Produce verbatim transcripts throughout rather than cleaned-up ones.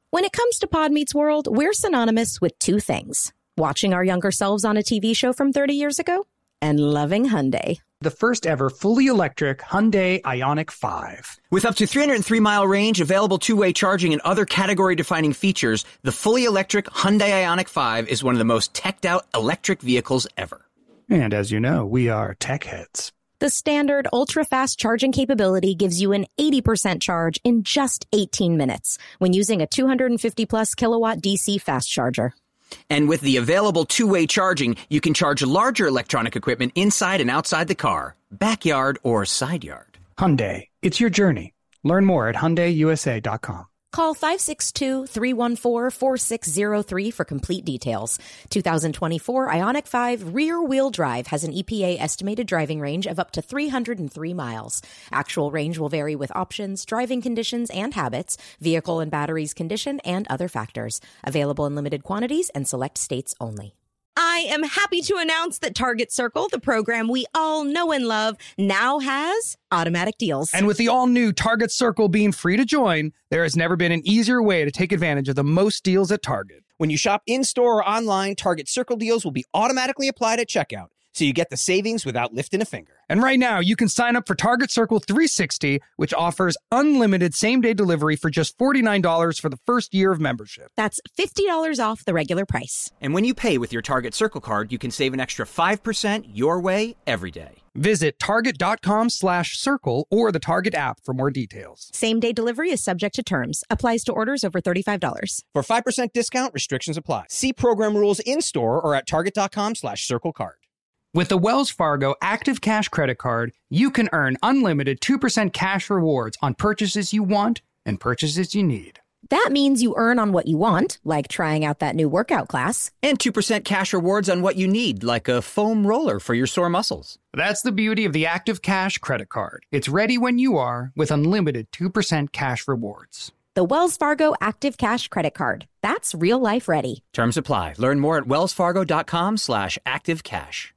When it comes to Pod Meets World, we're synonymous with two things. Watching our younger selves on a T V show from thirty years ago and loving Hyundai. The first ever fully electric Hyundai Ioniq five. With up to three hundred three mile range, available two-way charging, and other category-defining features, the fully electric Hyundai Ioniq five is one of the most teched-out electric vehicles ever. And as you know, we are tech heads. The standard ultra-fast charging capability gives you an eighty percent charge in just eighteen minutes when using a two hundred fifty plus kilowatt D C fast charger. And with the available two-way charging, you can charge larger electronic equipment inside and outside the car, backyard or side yard. Hyundai, it's your journey. Learn more at Hyundai U S A dot com. Call five six two, three one four, four six zero three for complete details. two thousand twenty-four Ioniq five rear-wheel drive has an E P A estimated driving range of up to three hundred three miles. Actual range will vary with options, driving conditions and habits, vehicle and batteries condition, and other factors. Available in limited quantities and select states only. I am happy to announce that Target Circle, the program we all know and love, now has automatic deals. And with the all-new Target Circle being free to join, there has never been an easier way to take advantage of the most deals at Target. When you shop in-store or online, Target Circle deals will be automatically applied at checkout, so you get the savings without lifting a finger. And right now, you can sign up for Target Circle three sixty, which offers unlimited same-day delivery for just forty-nine dollars for the first year of membership. That's fifty dollars off the regular price. And when you pay with your Target Circle card, you can save an extra five percent your way every day. Visit target.com slash circle or the Target app for more details. Same-day delivery is subject to terms. Applies to orders over thirty-five dollars. For five percent discount, restrictions apply. See program rules in-store or at target.com slash circle card. With the Wells Fargo Active Cash Credit Card, you can earn unlimited two percent cash rewards on purchases you want and purchases you need. That means you earn on what you want, like trying out that new workout class. And two percent cash rewards on what you need, like a foam roller for your sore muscles. That's the beauty of the Active Cash Credit Card. It's ready when you are with unlimited two percent cash rewards. The Wells Fargo Active Cash Credit Card. That's real life ready. Terms apply. Learn more at wellsfargo.com slash active cash.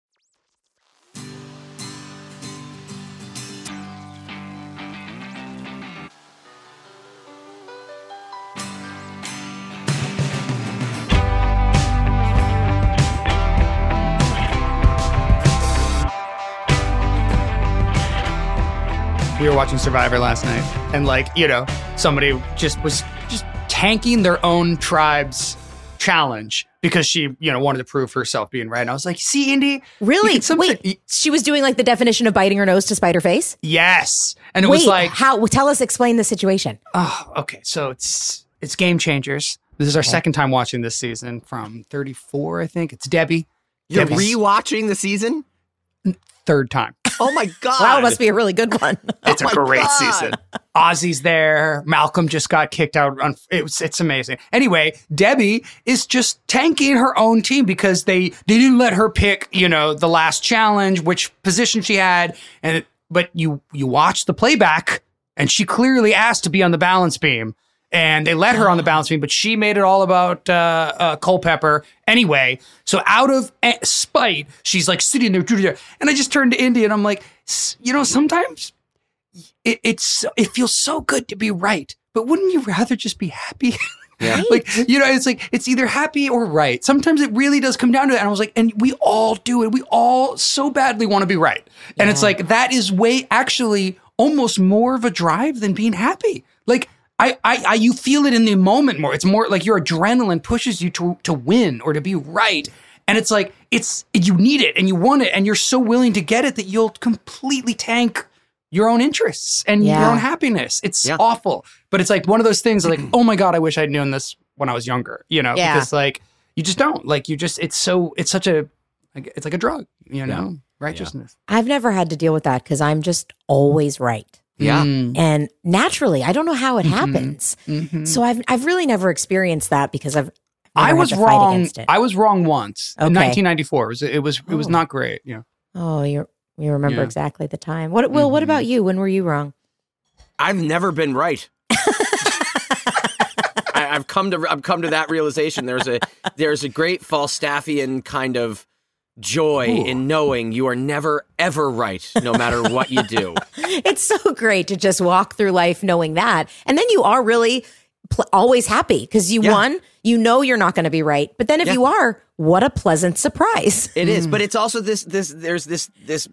We were watching Survivor last night, and like, you know, somebody just was just tanking their own tribe's challenge because she, you know, wanted to prove herself being right. And I was like, see, Indy? Really? Wait, she was doing like the definition of biting her nose to spite her face? Yes. And it Wait, was like, how? Tell us, explain the situation. Oh, okay. So it's it's Game Changers. This is our okay. second time watching this season from thirty-four, I think. It's Debbie. You're Debbie's rewatching the season? Third time. Oh my God. Wow, it must be a really good one. It's oh a great God. season. Ozzy's there. Malcolm just got kicked out. On, it was, it's amazing. Anyway, Debbie is just tanking her own team because they, they didn't let her pick, you know, the last challenge, which position she had. And it, but you you watch the playback, and she clearly asked to be on the balance beam. And they let her on the balance beam, but she made it all about uh, uh, Culpepper anyway. So out of spite, she's like sitting there. And I just turned to Indy and I'm like, you know, sometimes it, it's it feels so good to be right. But wouldn't you rather just be happy? Yeah. Like, you know, it's like, it's either happy or right. Sometimes it really does come down to it. And I was like, and we all do it. We all so badly want to be right. And Yeah. it's like, that is way actually almost more of a drive than being happy. Like, I, I, I, you feel it in the moment more. It's more like your adrenaline pushes you to, to win or to be right. And it's like, it's, you need it and you want it and you're so willing to get it that you'll completely tank your own interests and Yeah. your own happiness. It's Yeah. awful. But it's like one of those things like, oh my God, I wish I'd known this when I was younger, you know, Yeah. because like, you just don't like, you just, it's so, it's such a, like, it's like a drug, you know, righteousness. I've never had to deal with that because I'm just always right. Yeah. Mm. And naturally, I don't know how it Mhm. happens. Mhm. So I've I've really never experienced that because I've never I had was to fight wrong. against it. I was wrong once in Okay. nineteen ninety-four. It was, it was, it was Oh. not great. You know. Oh, you you remember Yeah. exactly the time. What Will? What Mhm. about you? When were you wrong? I've never been right. I, I've come to I've come to that realization. There's a there's a great Falstaffian kind of joy Ooh. in knowing you are never ever right, no matter what you do. It's so great to just walk through life knowing that, and then you are really pl- always happy because you Yeah. won. You know you're not going to be right. But then if Yeah. you are, what a pleasant surprise. It is, but it's also this this there's this this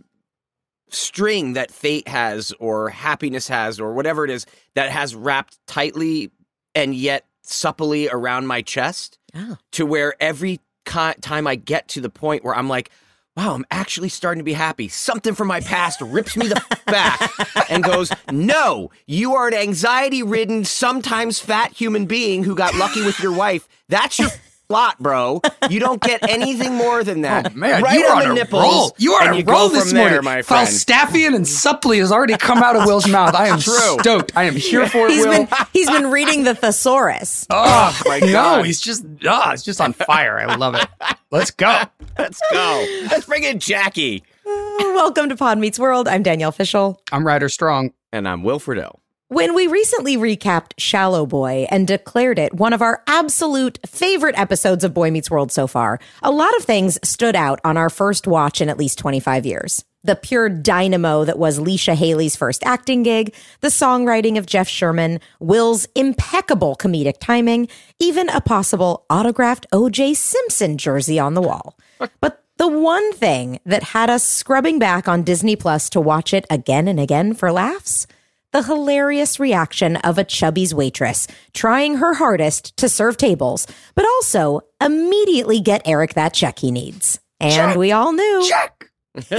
string that fate has or happiness has or whatever it is that has wrapped tightly and yet supplely around my chest Oh. to where every ki- time I get to the point where I'm like, wow, I'm actually starting to be happy. Something from my past rips me the f- back and goes, no, you are an anxiety-ridden, sometimes fat human being who got lucky with your wife. That's your lot, bro. You don't get anything more than that. Oh, man, right you are on the on a nipples. roll. You are and on you a roll go this from there, morning. my friend. Falstaffian and supply has already come out of Will's mouth. I am True. stoked. I am here for it, He's Will. been he's been reading the thesaurus. Oh, my no, God. he's just, oh, it's just on fire. I love it. Let's go. Let's go. Let's bring in Jackie. Welcome to Pod Meets World. I'm Danielle Fishel. I'm Ryder Strong. And I'm Will Friedle. When we recently recapped Shallow Boy and declared it one of our absolute favorite episodes of Boy Meets World so far, a lot of things stood out on our first watch in at least twenty-five years. The pure dynamo that was Leisha Haley's first acting gig, the songwriting of Jeff Sherman, Will's impeccable comedic timing, even a possible autographed O J Simpson jersey on the wall. But the one thing that had us scrubbing back on Disney Plus to watch it again and again for laughs, the hilarious reaction of a Chubby's waitress trying her hardest to serve tables, but also immediately get Eric that check he needs. And Check. we all knew. Check.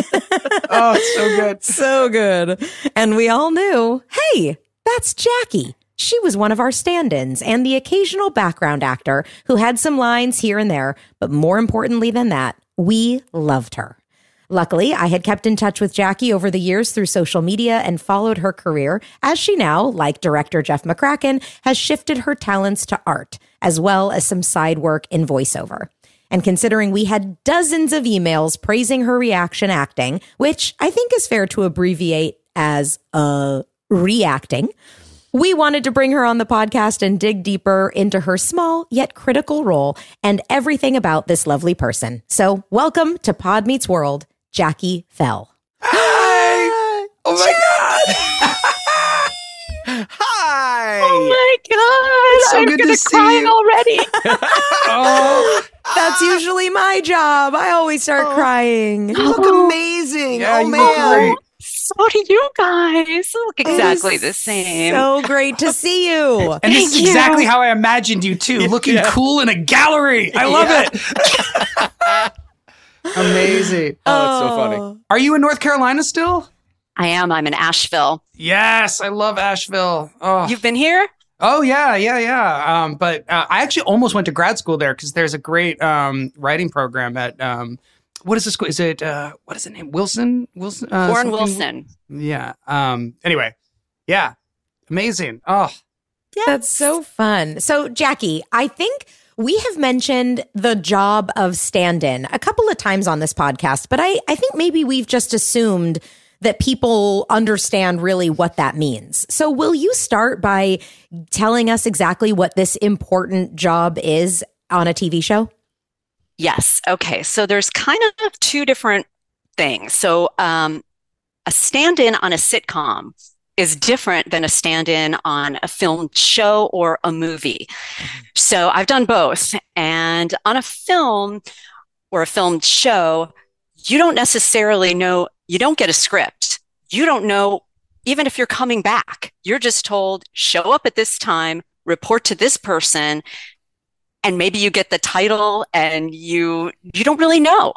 Oh, it's so good. So good. And we all knew, hey, that's Jackie. She was one of our stand-ins and the occasional background actor who had some lines here and there, but more importantly than that, we loved her. Luckily, I had kept in touch with Jackie over the years through social media and followed her career, as she now, like director Jeff McCracken, has shifted her talents to art, as well as some side work in voiceover. And considering we had dozens of emails praising her reaction acting, which I think is fair to abbreviate as uh, reacting, we wanted to bring her on the podcast and dig deeper into her small yet critical role and everything about this lovely person. So welcome to Pod Meets World, Jackie Fell. Hi. Oh, my God. Hi. Oh my God! So I'm good to gonna see cry you. already. Oh, That's usually my job. I always start crying. You look amazing. yeah, oh, you man. look great. So do you guys. Look exactly It the is same. So great to see you. And this is Thank you. exactly how I imagined you too, looking Yeah. cool in a gallery. I love it. Amazing. Oh, it's so funny. Are you in North Carolina still? I am. I'm in Asheville. Yes, I love Asheville. Oh, You've been here? oh yeah, yeah, yeah. Um, but uh, I actually almost went to grad school there because there's a great um, writing program at um, what is the school? Is it uh, what is the name? Wilson? Wilson? Uh, Warren something? Wilson. Yeah. Um. Anyway, yeah. Amazing. Oh, That's so fun. So, Jackie, I think we have mentioned the job of stand-in a couple of times on this podcast, but I, I think maybe we've just assumed that people understand really what that means. So will you start by telling us exactly what this important job is on a T V show? Yes. Okay. So there's kind of two different things. So um, a stand-in on a sitcom is different than a stand-in on a film show or a movie. So I've done both. And on a film or a film show, you don't necessarily know, you don't get a script. You don't know, even if you're coming back, you're just told, show up at this time, report to this person, and maybe you get the title and you you don't really know.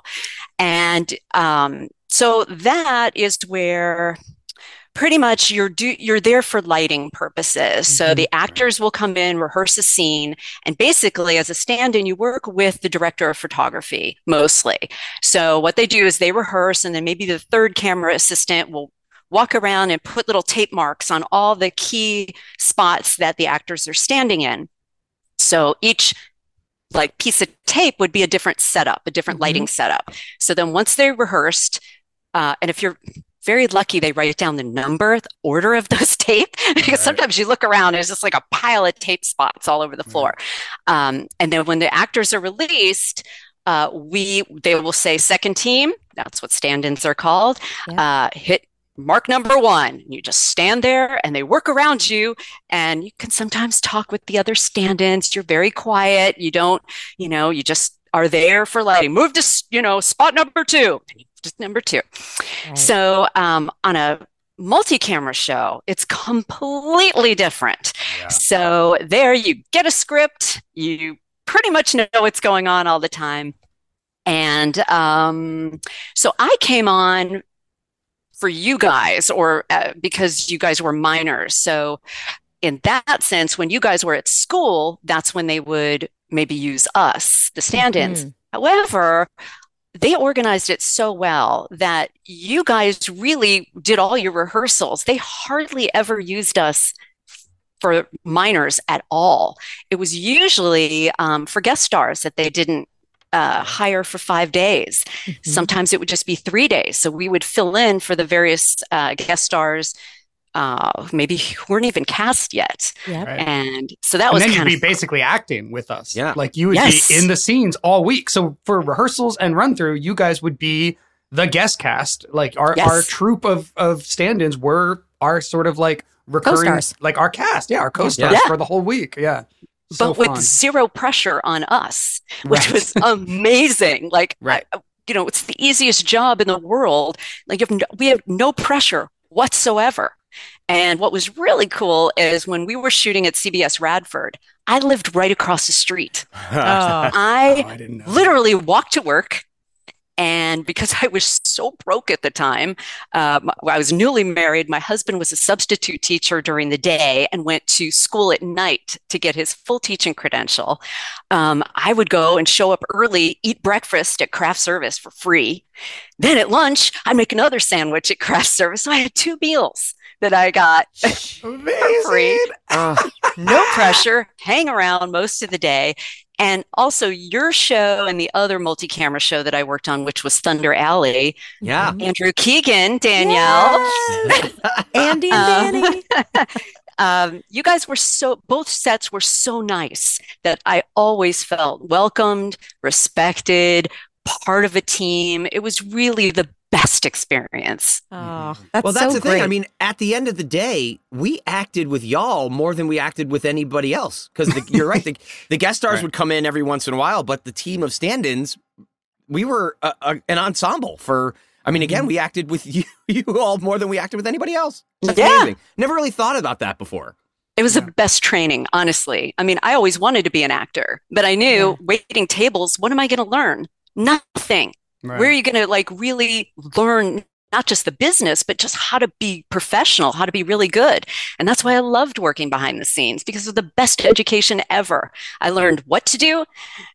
And um, so that is where pretty much you're do, you're there for lighting purposes. Mm-hmm. So the actors will come in, rehearse a scene, and basically as a stand-in, you work with the director of photography mostly. So what they do is they rehearse, and then maybe the third camera assistant will walk around and put little tape marks on all the key spots that the actors are standing in. So each like piece of tape would be a different setup, a different mm-hmm. lighting setup. So then once they're rehearsed, uh, and if you're very lucky, they write down the number, the order of those tape, because right. sometimes you look around, there's just like a pile of tape spots all over the floor. Right. Um, and then when the actors are released, uh, we they will say second team, that's what stand-ins are called, yeah. uh, hit mark number one. You just stand there and they work around you, and you can sometimes talk with the other stand-ins. You're very quiet. You don't, you know, you just are there for lighting. Move to, you know, spot number two. Just number two. Right. So um, on a multi-camera show, it's completely different. Yeah. So there you get a script, you pretty much know what's going on all the time. And um, so I came on for you guys, or uh, because you guys were minors. So in that sense, when you guys were at school, that's when they would maybe use us, the stand-ins. Mm-hmm. However, they organized it so well that you guys really did all your rehearsals. They hardly ever used us for minors at all. It was usually um, for guest stars that they didn't uh, hire for five days. Mm-hmm. Sometimes it would just be three days. So we would fill in for the various uh, guest stars, uh, maybe who weren't even cast yet. Yep. Right. And so that and was then kind you'd of be basically acting with us. Yeah. Like you would yes. be in the scenes all week. So for rehearsals and run through, you guys would be the guest cast. Like our, yes. our troupe of, of stand-ins were our sort of like recurring, co-stars. Like our cast. Yeah. Our co-stars yeah. for the whole week. Yeah. So but with fun. Zero pressure on us, which right. was amazing. Like, right. I, you know, it's the easiest job in the world. Like, if no, we have no pressure whatsoever. And what was really cool is when we were shooting at C B S Radford, I lived right across the street. oh. I, oh, I literally walked to work. And because I was so broke at the time, um, I was newly married. My husband was a substitute teacher during the day and went to school at night to get his full teaching credential. Um, I would go and show up early, eat breakfast at craft service for free. Then at lunch, I'd make another sandwich at craft service. So I had two meals that I got for free. Uh, no pressure, hang around most of the day. And also your show and the other multi-camera show that I worked on, which was Thunder Alley. Yeah. Andrew Keegan, Danielle. Yes. Andy and Danny. Um, um, you guys were so, both sets were so nice that I always felt welcomed, respected, part of a team. It was really the best experience. Oh, that's well, that's so the great. thing. I mean, at the end of the day, we acted with y'all more than we acted with anybody else. Because you're right, the, the guest stars right. would come in every once in a while, but the team of stand-ins, we were a, a, an ensemble for. I mean, again, we acted with you, you all more than we acted with anybody else. That's yeah. amazing. Never really thought about that before. It was yeah. the best training, honestly. I mean, I always wanted to be an actor, but I knew yeah. waiting tables. What am I going to learn? Nothing. Right. Where are you going to like really learn not just the business, but just how to be professional, how to be really good? And that's why I loved working behind the scenes, because it was the best education ever. I learned what to do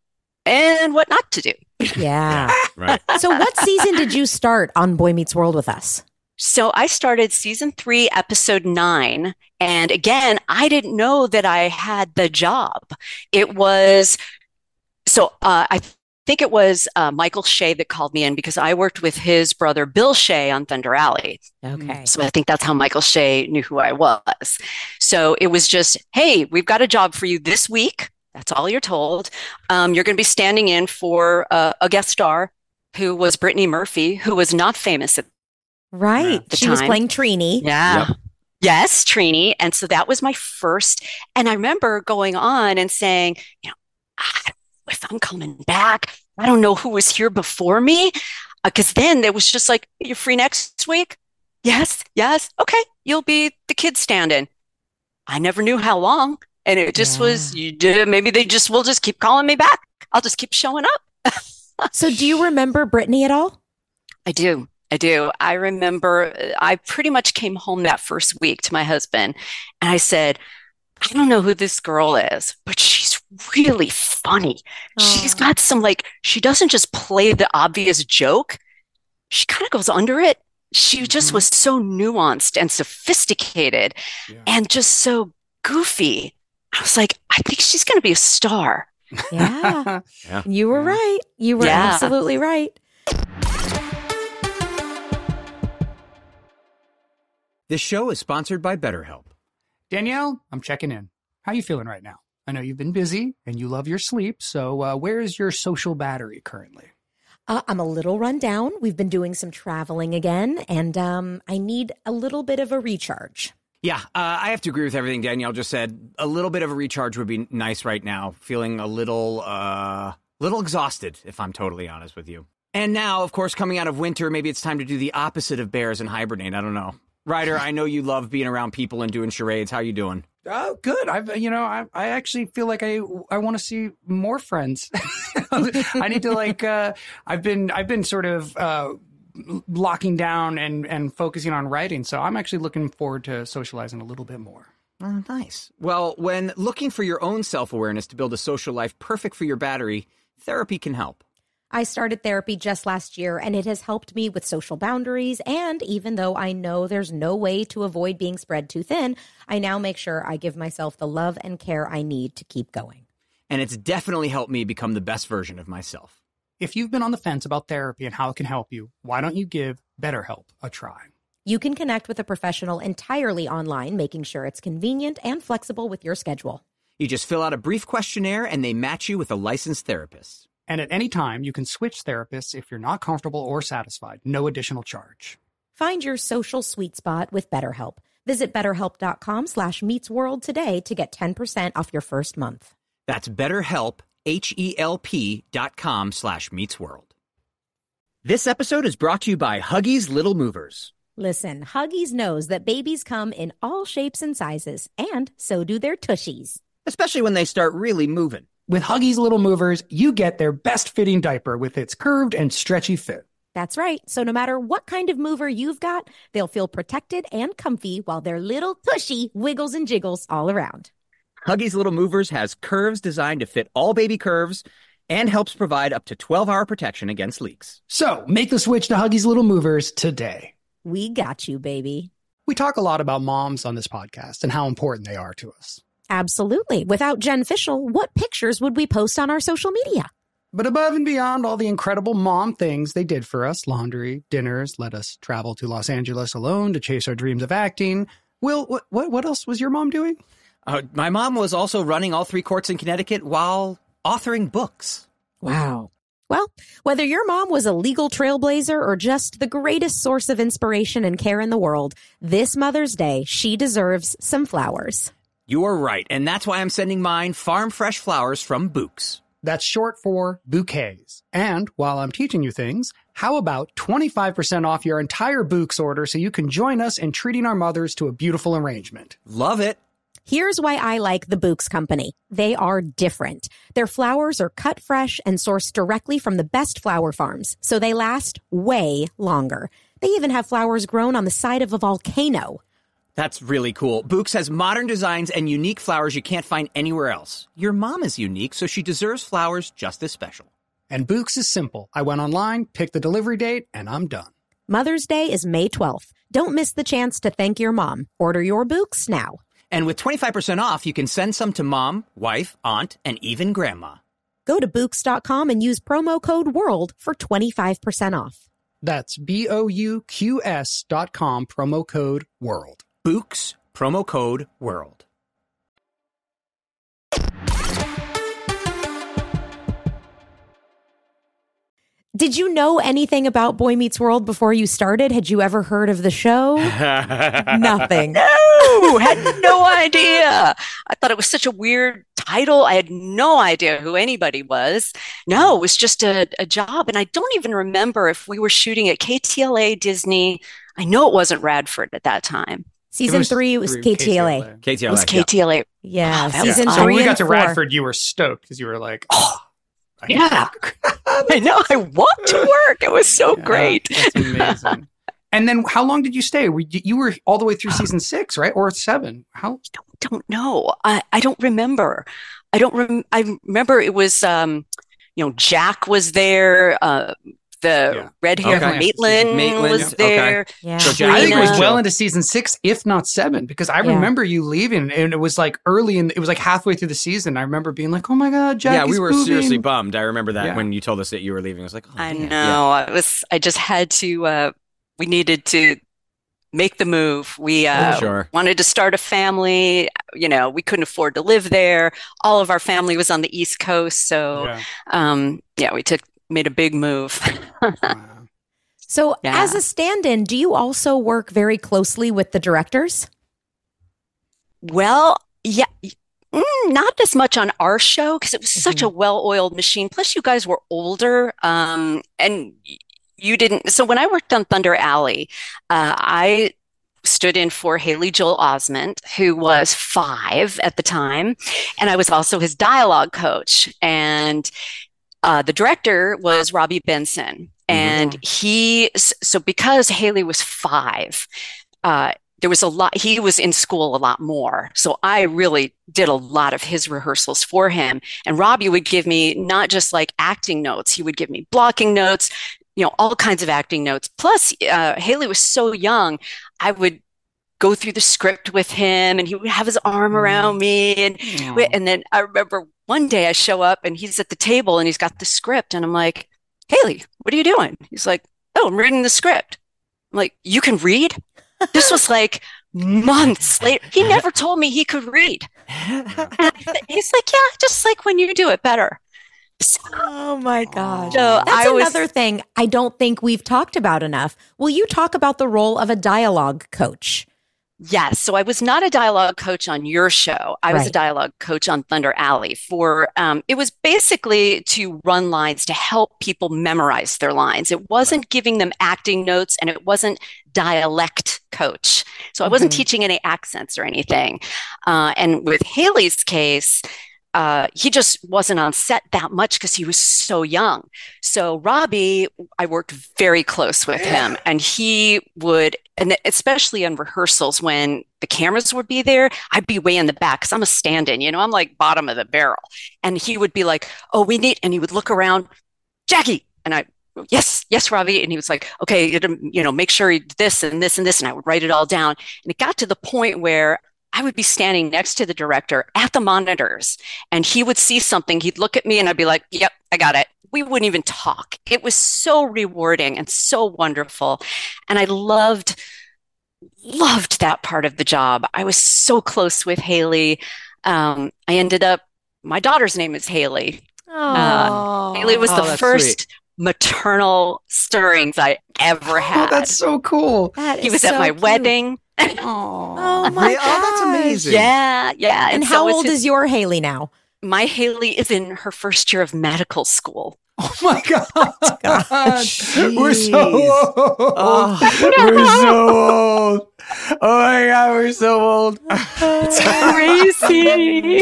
and what not to do. Yeah. Right. So what season did you start on Boy Meets World with us? So I started season three, episode nine. And again, I didn't know that I had the job. It was, so uh, I I think it was uh, Michael Shea that called me in because I worked with his brother, Bill Shea, on Thunder Alley. Okay. So I think that's how Michael Shea knew who I was. So it was just, hey, we've got a job for you this week. That's all you're told. Um, you're going to be standing in for uh, a guest star who was Brittany Murphy, who was not famous at right. the she time. was playing Trini. Yeah. Yep. Yes, Trini. And so that was my first. And I remember going on and saying, you know, I if I'm coming back, I don't know who was here before me. Because uh, then it was just like, you're free next week? Yes, yes. Okay, you'll be the kid stand-in. I never knew how long. And it just yeah. was, you did, maybe they just will just keep calling me back. I'll just keep showing up. So do you remember Brittany at all? I do. I do. I remember I pretty much came home that first week to my husband and I said, I don't know who this girl is, but she's really funny. Oh. She's got some like, she doesn't just play the obvious joke. She kind of goes under it. She just mm-hmm. was so nuanced and sophisticated yeah. and just so goofy. I was like, I think she's going to be a star. Yeah. yeah. You were right. You were yeah. absolutely right. This show is sponsored by BetterHelp. Danielle, I'm checking in. How you feeling right now? I know you've been busy and you love your sleep, so uh, where is your social battery currently? Uh, I'm a little run down. We've been doing some traveling again, and um, I need a little bit of a recharge. Yeah, uh, I have to agree with everything Danielle just said. A little bit of a recharge would be nice right now. Feeling a little, uh, little exhausted, if I'm totally honest with you. And now, of course, coming out of winter, maybe it's time to do the opposite of bears and hibernate. I don't know. Ryder, I know you love being around people and doing charades. How you doing? Oh, good. I've, you know, I, I actually feel like I, I want to see more friends. I need to like, uh, I've been, I've been sort of, uh, locking down and, and focusing on writing. So I'm actually looking forward to socializing a little bit more. Oh, nice. Well, when looking for your own self-awareness to build a social life perfect for your battery, therapy can help. I started therapy just last year, and it has helped me with social boundaries. And even though I know there's no way to avoid being spread too thin, I now make sure I give myself the love and care I need to keep going. And it's definitely helped me become the best version of myself. If you've been on the fence about therapy and how it can help you, why don't you give BetterHelp a try? You can connect with a professional entirely online, making sure it's convenient and flexible with your schedule. You just fill out a brief questionnaire, and they match you with a licensed therapist. And at any time, you can switch therapists if you're not comfortable or satisfied. No additional charge. Find your social sweet spot with BetterHelp. Visit betterhelp.com slash meetsworld today to get ten percent off your first month. That's BetterHelp, H-E-L-P dot com slash meetsworld. This episode is brought to you by Huggies Little Movers. Listen, Huggies knows that babies come in all shapes and sizes, and so do their tushies. Especially when they start really moving. With Huggies Little Movers, you get their best-fitting diaper with its curved and stretchy fit. That's right. So no matter what kind of mover you've got, they'll feel protected and comfy while their little tushy wiggles and jiggles all around. Huggies Little Movers has curves designed to fit all baby curves and helps provide up to twelve-hour protection against leaks. So make the switch to Huggies Little Movers today. We got you, baby. We talk a lot about moms on this podcast and how important they are to us. Absolutely. Without Jen Fishel, what pictures would we post on our social media? But above and beyond all the incredible mom things they did for us, laundry, dinners, let us travel to Los Angeles alone to chase our dreams of acting. Will, what what, what else was your mom doing? Uh, my mom was also running all three courts in Connecticut while authoring books. Wow. Well, whether your mom was a legal trailblazer or just the greatest source of inspiration and care in the world, this Mother's Day, she deserves some flowers. You are right, and that's why I'm sending mine farm fresh flowers from Bouqs. That's short for bouquets. And while I'm teaching you things, how about twenty-five percent off your entire Bouqs order so you can join us in treating our mothers to a beautiful arrangement? Love it. Here's why I like the Bouqs Company. They are different. Their flowers are cut fresh and sourced directly from the best flower farms, so they last way longer. They even have flowers grown on the side of a volcano. That's really cool. Bouqs has modern designs and unique flowers you can't find anywhere else. Your mom is unique, so she deserves flowers just as special. And Bouqs is simple. I went online, picked the delivery date, and I'm done. Mother's Day is May twelfth. Don't miss the chance to thank your mom. Order your Bouqs now. And with twenty-five percent off, you can send some to mom, wife, aunt, and even grandma. Go to Bouqs dot com and use promo code WORLD for twenty-five percent off. That's B O U Q S dot com, promo code WORLD. Bouqs, promo code WORLD. Did you know anything about Boy Meets World before you started? Had you ever heard of the show? Nothing. No, had no idea. I thought it was such a weird title. I had no idea who anybody was. No, it was just a, a job. And I don't even remember if we were shooting at K T L A, Disney. I know it wasn't Radford at that time. Season was three was K T L A. K T L A. It was K T L A. Yeah, yeah. Wow, season was So three when we got and to four. Radford, you were stoked because you were like, oh, I Yeah. I know. I want to work. It was so Yeah, great. That's amazing. And then how long did you stay? Were you, you were all the way through season six, right? Or seven? How? don't, don't know. I, I don't remember. I don't rem- I remember it was, um, you know, Jack was there. Uh, the Yeah. red hair Okay. Maitland, Maitland, was okay. there. Yeah. So Jack- I think it was Trina. well into season six, if not seven, because I Yeah. remember you leaving and it was like early in, it was like halfway through the season. I remember being like, oh my God, Jack Yeah, we is were moving. seriously bummed. I remember that Yeah. when you told us that you were leaving. I was like, oh, I man. know. I was. I just had to. Uh, we needed to make the move. We uh, Oh, sure. wanted to start a family. You know, we couldn't afford to live there. All of our family was on the East Coast, so Yeah. um, yeah, we took made a big move. So Yeah. as a stand-in, do you also work very closely with the directors? Well, yeah, mm, not as much on our show because it was such a well-oiled machine. Plus, you guys were older, um, and y- you didn't. So when I worked on Thunder Alley, uh, I stood in for Haley Joel Osment, who was five at the time, and I was also his dialogue coach. And uh, the director was Robbie Benson, and he. s- So because Haley was five. Uh, there was a lot, he was in school a lot more. So I really did a lot of his rehearsals for him. And Robbie would give me not just like acting notes, he would give me blocking notes, you know, all kinds of acting notes. Plus, uh, Haley was so young, I would go through the script with him and he would have his arm around me. And, we- and then I remember one day I show up and he's at the table and he's got the script. And I'm like, Haley, what are you doing? He's like, oh, I'm reading the script. I'm like, you can read? This was like months later. He never told me he could read. And I th- he's like, yeah, just like when you do it better. So, Oh my gosh. so That's I was, another thing I don't think we've talked about enough. Will you talk about the role of a dialogue coach? yes. So I was not a dialogue coach on your show. I was a Right. dialogue coach on Thunder Alley for, um, it was basically to run lines to help people memorize their lines. It wasn't giving them acting notes and it wasn't dialect coach. So I wasn't Mhm. teaching any accents or anything. Uh, and with Haley's case, uh, he just wasn't on set that much because he was so young. So Robbie, I worked very close with him, and he would, and especially in rehearsals when the cameras would be there, I'd be way in the back because I'm a stand-in, you know, I'm like bottom of the barrel. And he would be like, "Oh, we need," and he would look around, "Jackie," and I. Yes, yes, Robbie. And he was like, okay, you know, make sure he did this and this and this. And I would write it all down. And it got to the point where I would be standing next to the director at the monitors and he would see something. He'd look at me and I'd be like, yep, I got it. We wouldn't even talk. It was so rewarding and so wonderful. And I loved, loved that part of the job. I was so close with Haley. Um, I ended up, my daughter's name is Haley. Oh, Haley was Oh, the that's first sweet. maternal stirrings I ever Oh, had. that's so cool. that He is was at so my cute. wedding. Oh my Really? gosh. Oh, that's amazing. Yeah, yeah. And so how it's old his- is your Haley now? my Haley is in her first year of medical school. Oh my god. Gosh. We're so old. Oh. We're so old. Oh my god, we're so old. It's crazy.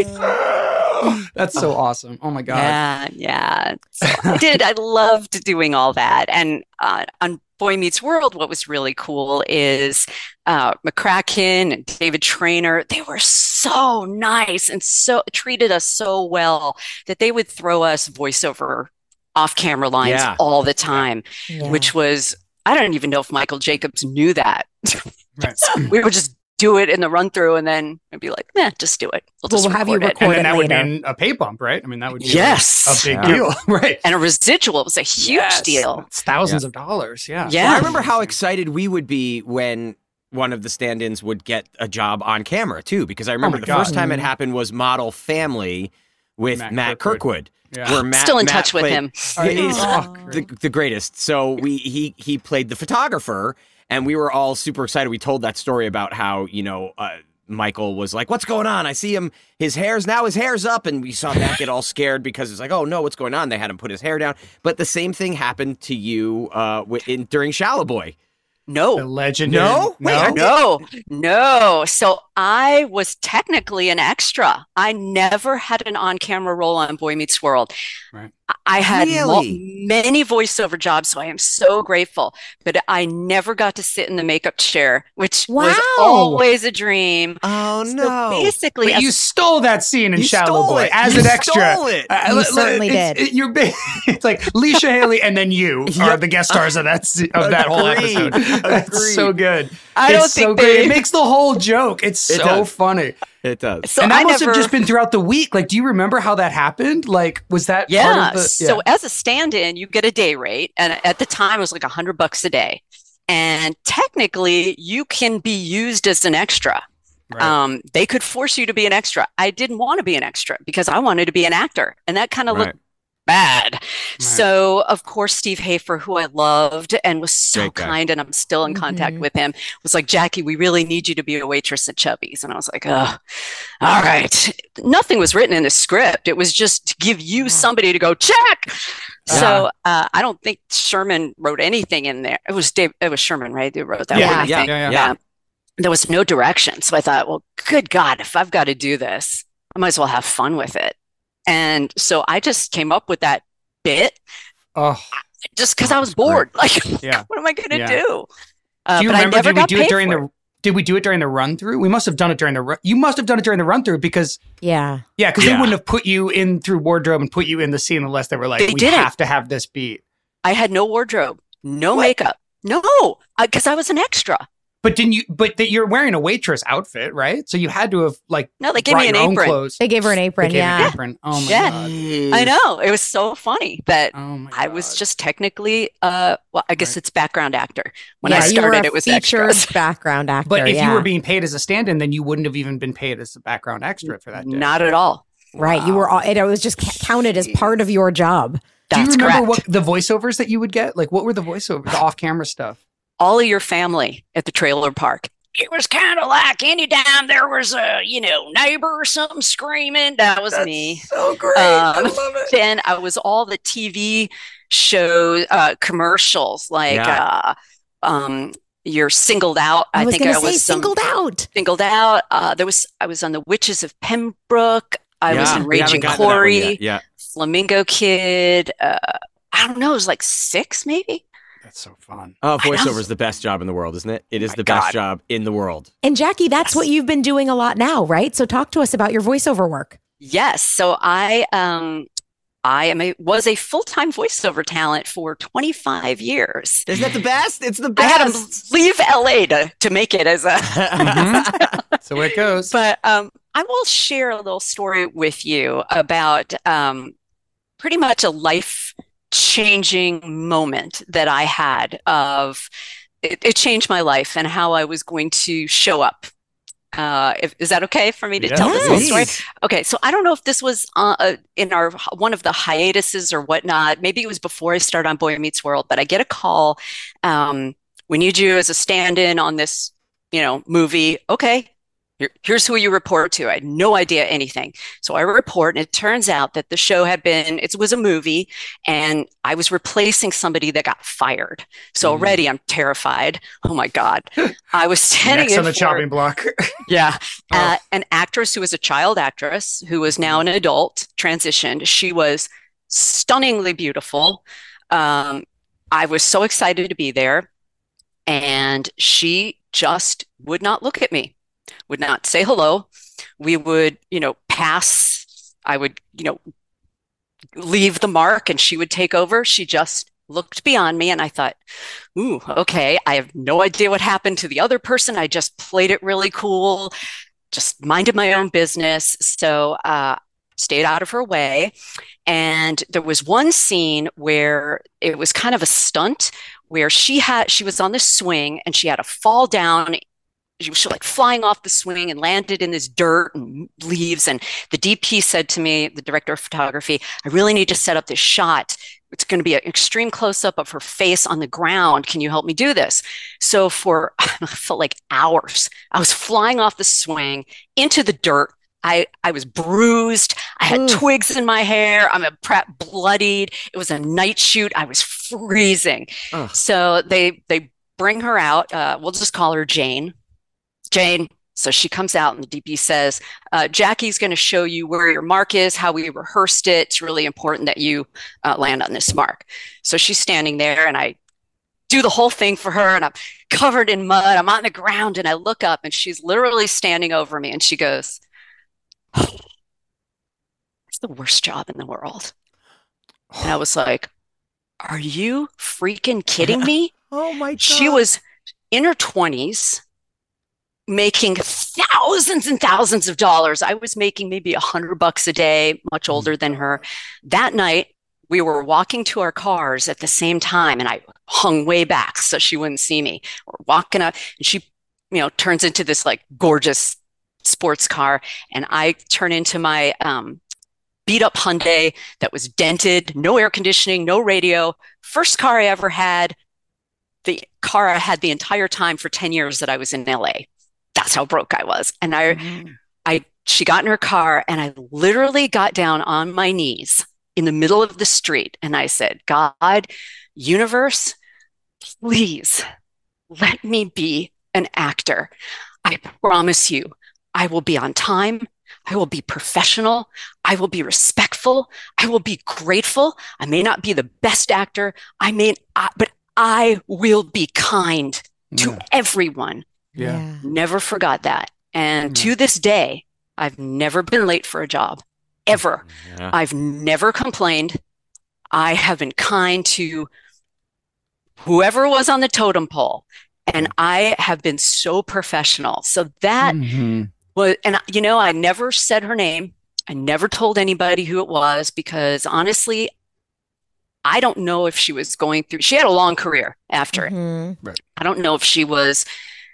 That's so awesome. Oh my god. Yeah, yeah. So I did. I loved doing all that. And uh, on Boy Meets World, what was really cool is uh, McCracken and David Trainer. They were so nice and so treated us so well that they would throw us voiceover off-camera lines Yeah. all the time, Yeah. which was, I don't even know if Michael Jacobs knew that. Right. We would just do it in the run through and then I'd be like, nah, just do it. We'll just We'll have you record it. And record then it that would later. mean a pay bump, right? I mean, that would be Yes. a big Yeah. deal, right? And a residual was a huge Yes. deal. It's thousands of dollars. Yeah. Yeah. Well, I remember how excited we would be when one of the stand-ins would get a job on camera too, because I remember my the God. first time it happened was Model Family with Matt Matt, Kirkwood. Kirkwood. Yeah. Where Matt, Still in Matt touch with played- him. He's Oh. the, the greatest. So we he he played the photographer, and we were all super excited. We told that story about how you know. Uh, Michael was like, "What's going on?" I see him. His hair's now his hair's up, and we saw Matt get all scared because it's like, "Oh no, what's going on?" They had him put his hair down. But the same thing happened to you uh, wi- in during Shallow Boy. The No, legendary. No? Wait, I no, no. So I was technically an extra. I never had an on-camera role on Boy Meets World. Right. I- I had mul- Really? many voiceover jobs, so I am so grateful. But I never got to sit in the makeup chair, which was Wow. always a dream. Oh So basically, But as you stole that scene in You Shallow stole Boy it. as You an extra. stole it. Uh, You li- li- certainly it's- did. it- you're ba- it's like Leisha Haley and then you are Yep. the guest stars of that se- of that whole Agreed. episode. That's Agreed. so good. I don't it's so think great. they- It makes the whole joke. It's It so does. funny. It does. so and that I must never, have just been throughout the week. Like, do you remember how that happened? Like, was that Yeah. part of the? So as a stand-in, you get a day rate, and at the time it was like a hundred bucks a day. And technically, you can be used as an extra. Right. Um, they could force you to be an extra. I didn't want to be an extra because I wanted to be an actor, and that kind of Right. looked bad. So, of course, Steve Hafer, who I loved and was so Great guy. kind, and I'm still in contact with him, was like, Jackie, we really need you to be a waitress at Chubby's. And I was like, oh, all right. Nothing was written in the script. It was just to give you somebody to go check. So uh, I don't think Sherman wrote anything in there. It was Dave, it was Sherman, right? Who wrote that Yeah, one, I yeah, think. yeah, yeah. Um, there was no direction. So I thought, well, good God, if I've got to do this, I might as well have fun with it. And so I just came up with that bit Oh, just because I was bored. Like, Yeah. what am I going to Yeah. do? Uh, do you but I remember? never Did we got do it paid during for the? Did we do it during the run through? We must have done it during the. Ru- you must have done it during the run through because Yeah. yeah, because Yeah. they wouldn't have put you in through wardrobe and put you in the scene unless they were like, They we didn't. have to have this beat. I had no wardrobe, no makeup, no, because I was an extra. But didn't you? But that you're wearing a waitress outfit, right? So you had to have like No, they gave brought me an your own apron. clothes. They gave her an apron. They gave you an Yeah. apron. Oh my Yeah. god. I know. It was so funny that Oh my god. I was just technically, uh, well, I guess Right. it's background actor. When yeah, I you were started, a it was featured extras. background actor. But if yeah. you were being paid as a stand-in, then you wouldn't have even been paid as a background extra for that day. Not at all. right, you were all, it was just ca- counted as part of your job. Do you That's remember correct. what the voiceovers that you would get? Like, what were the voiceovers, the off-camera stuff? All of your family at the trailer park. It was kind of like anytime there was a, you know, neighbor or something screaming. That was me. So great. Um, I love it. Then I was all the T V show uh, commercials, like Yeah. uh, um, you're singled out. I, I, was think going I to say was some- singled out. singled out. Uh, there was I was on the Witches of Pembroke. I was Yeah, in we haven't Raging gotten to that one Corey, yet. Yeah. Flamingo Kid. Uh, I don't know. It was like six, maybe. That's so fun. Oh, I know. voiceover is the best job in the world, isn't it? It is My the best God. job in the world. And Jackie, that's what you've been doing a lot now, right? So talk to us about your voiceover work. Yes. So I um I am a was a full-time voiceover talent for twenty-five years. Isn't that the best? It's the I had best. to leave L A to to make it as a Mhm. That's the way it goes. but um I will share a little story with you about um pretty much a life changing moment that I had of it, it changed my life and how I was going to show up. Uh, if, is that okay for me to Yes. tell this whole story? Please. Okay, so I don't know if this was uh, uh, in our one of the hiatuses or whatnot. Maybe it was before I started on Boy Meets World, but I get a call. Um, we need you as a stand-in on this, you know, movie. Okay, here, here's who you report to. I had no idea anything, so I report, and it turns out that the show had been it was a movie, and I was replacing somebody that got fired. So Mhm. already I'm terrified. Oh my God, I was standing Next in on the for- chopping block. yeah. Oh. Uh, an actress who was a child actress who was now an adult, transitioned. She was stunningly beautiful. Um, I was so excited to be there. And she just would not look at me, would not say hello. We would, you know, pass. I would, you know, leave the mark and she would take over. She just looked beyond me and I thought, ooh, okay, I have no idea what happened to the other person. I just played it really cool, just minded my own business. So uh stayed out of her way. And there was one scene where it was kind of a stunt where she had she was on the swing and she had to fall down. She was like flying off the swing and landed in this dirt and leaves. And the D P said to me, the director of photography, I really need to set up this shot. It's going to be an extreme close-up of her face on the ground. Can you help me do this? So for, I felt like hours, I was flying off the swing into the dirt. I, I was bruised. I had Oof. twigs in my hair. I'm a prep bloodied. It was a night shoot. I was freezing. Ugh. So they they bring her out. Uh, we'll just call her Jane. Jane. So she comes out and the D P says, uh, Jackie's going to show you where your mark is, how we rehearsed it. It's really important that you uh, land on this mark. So she's standing there and I do the whole thing for her and I'm covered in mud. I'm on the ground and I look up and she's literally standing over me and she goes, oh, it's the worst job in the world. And I was like, are you freaking kidding me? Oh my God. She was in her twenties, making thousands and thousands of dollars. I was making maybe a hundred bucks a day, much older than her. That night, we were walking to our cars at the same time, and I hung way back so she wouldn't see me. We're walking up, and she, you know, turns into this like gorgeous sports car, and I turn into my um, beat up Hyundai that was dented, no air conditioning, no radio. First car I ever had, the car I had the entire time for ten years that I was in L A. That's how broke I was. And I, mm-hmm. I, she got in her car and I literally got down on my knees in the middle of the street. And I said, God, universe, please let me be an actor. I promise you, I will be on time. I will be professional. I will be respectful. I will be grateful. I may not be the best actor. I may, uh, but I will be kind to yeah. everyone. Yeah. yeah. Never forgot that. And mm. to this day, I've never been late for a job, ever. Yeah. I've never complained. I have been kind to whoever was on the totem pole. And I have been so professional. So that mm-hmm. was, and you know, I never said her name. I never told anybody who it was because honestly, I don't know if she was going through, she had a long career after mm-hmm. it. Right. I don't know if she was,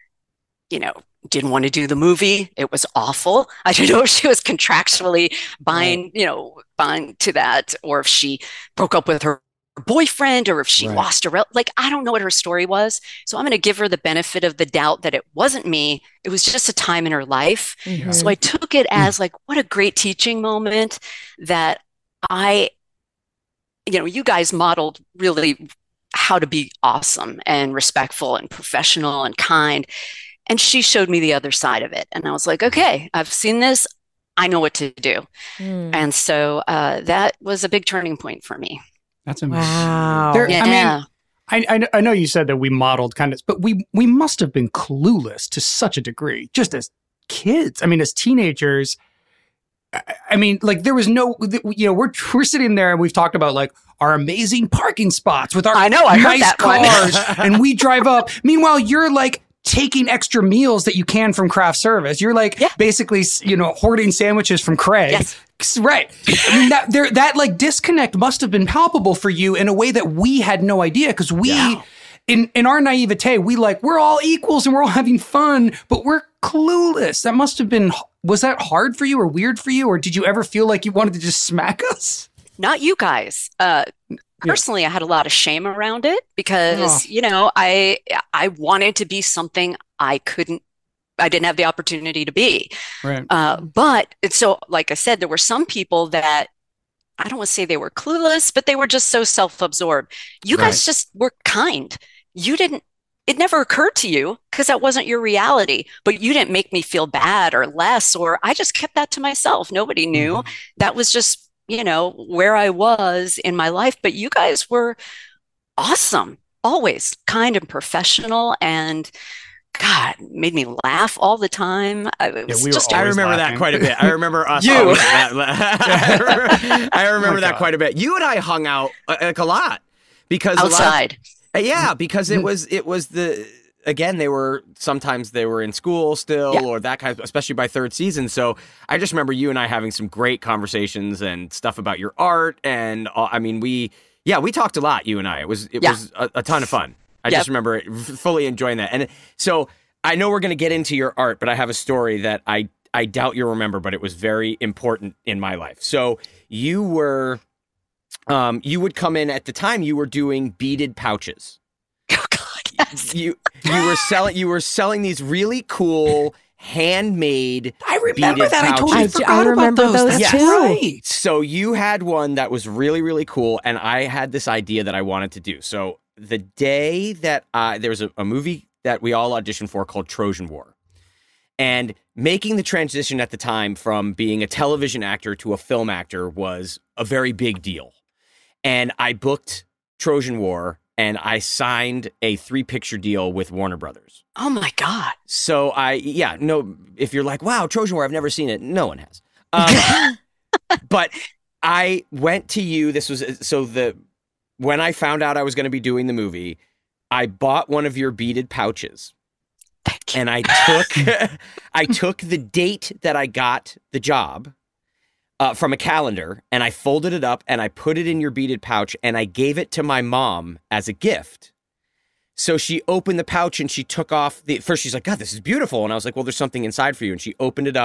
you know, didn't want to do the movie. It was awful. I don't know if she was contractually buying, right. you know, buying to that, or if she broke up with her boyfriend, or if she right. lost a rel- like I don't know what her story was. So I'm going to give her the benefit of the doubt that it wasn't me. It was just a time in her life. Mm-hmm. So I took it as like, what a great teaching moment that I, you know, you guys modeled really how to be awesome and respectful and professional and kind. And she showed me the other side of it. And I was like, okay, I've seen this. I know what to do. Mm. And so uh, that was a big turning point for me. That's amazing. Wow. There, yeah. I mean, I, I I know you said that we modeled kind of, but we we must have been clueless to such a degree, just as kids. I mean, as teenagers. I, I mean, like there was no, you know, we're we're sitting there and we've talked about like our amazing parking spots with our I know, I nice heard that cars, and we drive up. Meanwhile, you're like taking extra meals that you can from craft service. You're like yeah. basically, you know, hoarding sandwiches from Craig. Yes. Right. I mean, that there, that like disconnect must have been palpable for you in a way that we had no idea. Because we, yeah. in, in our naivete, we like, we're all equals and we're all having fun, but we're clueless. That must have been, was that hard for you or weird for you? Or did you ever feel like you wanted to just smack us? Not you guys. Uh, personally, yeah. I had a lot of shame around it because, oh. you know, I, I wanted to be something I couldn't, I didn't have the opportunity to be. Right. Uh, but it's so, like I said, there were some people that I don't want to say they were clueless, but they were just so self-absorbed. You right. guys just were kind. You didn't, it never occurred to you because that wasn't your reality, but you didn't make me feel bad or less, or I just kept that to myself. Nobody knew. Mm-hmm. That was just, you know, where I was in my life. But you guys were awesome, always kind and professional, and God, made me laugh all the time. I, it was yeah, we just I remember laughing. that quite a bit. I remember us. you. I remember, I remember oh that God. quite a bit. You and I hung out uh, like a lot because outside. A lot of, yeah, because it was it was the again they were sometimes they were in school still yeah. or that kind of, especially by third season. So I just remember you and I having some great conversations and stuff about your art, and uh, I mean we yeah we talked a lot. You and I. It was it yeah. was a, a ton of fun. I yep. just remember it, fully enjoying that. And so I know we're going to get into your art, but I have a story that I, I doubt you'll remember, but it was very important in my life. So you were, um, you would come in at the time you were doing beaded pouches. Oh God, yes. You, you were selling, you were selling these really cool handmade I remember that. Pouches. I totally I, forgot I remember about those. those That's too. right. So you had one that was really, really cool. And I had this idea that I wanted to do. So the day that uh, there was a, a movie that we all auditioned for called Trojan War, and making the transition at the time from being a television actor to a film actor was a very big deal. And I booked Trojan War and I signed a three picture deal with Warner Brothers. Oh my God. So I, yeah, no, if you're like, wow, Trojan War, I've never seen it. No one has. Um, but I went to you. This was, so the, when I found out I was going to be doing the movie, I bought one of your beaded pouches. Thank you. And I took, I took the date that I got the job uh, from a calendar, and I folded it up and I put it in your beaded pouch, and I gave it to my mom as a gift. So she opened the pouch and she took off the, first she's like, God, this is beautiful. And I was like, well, there's something inside for you. And she opened it up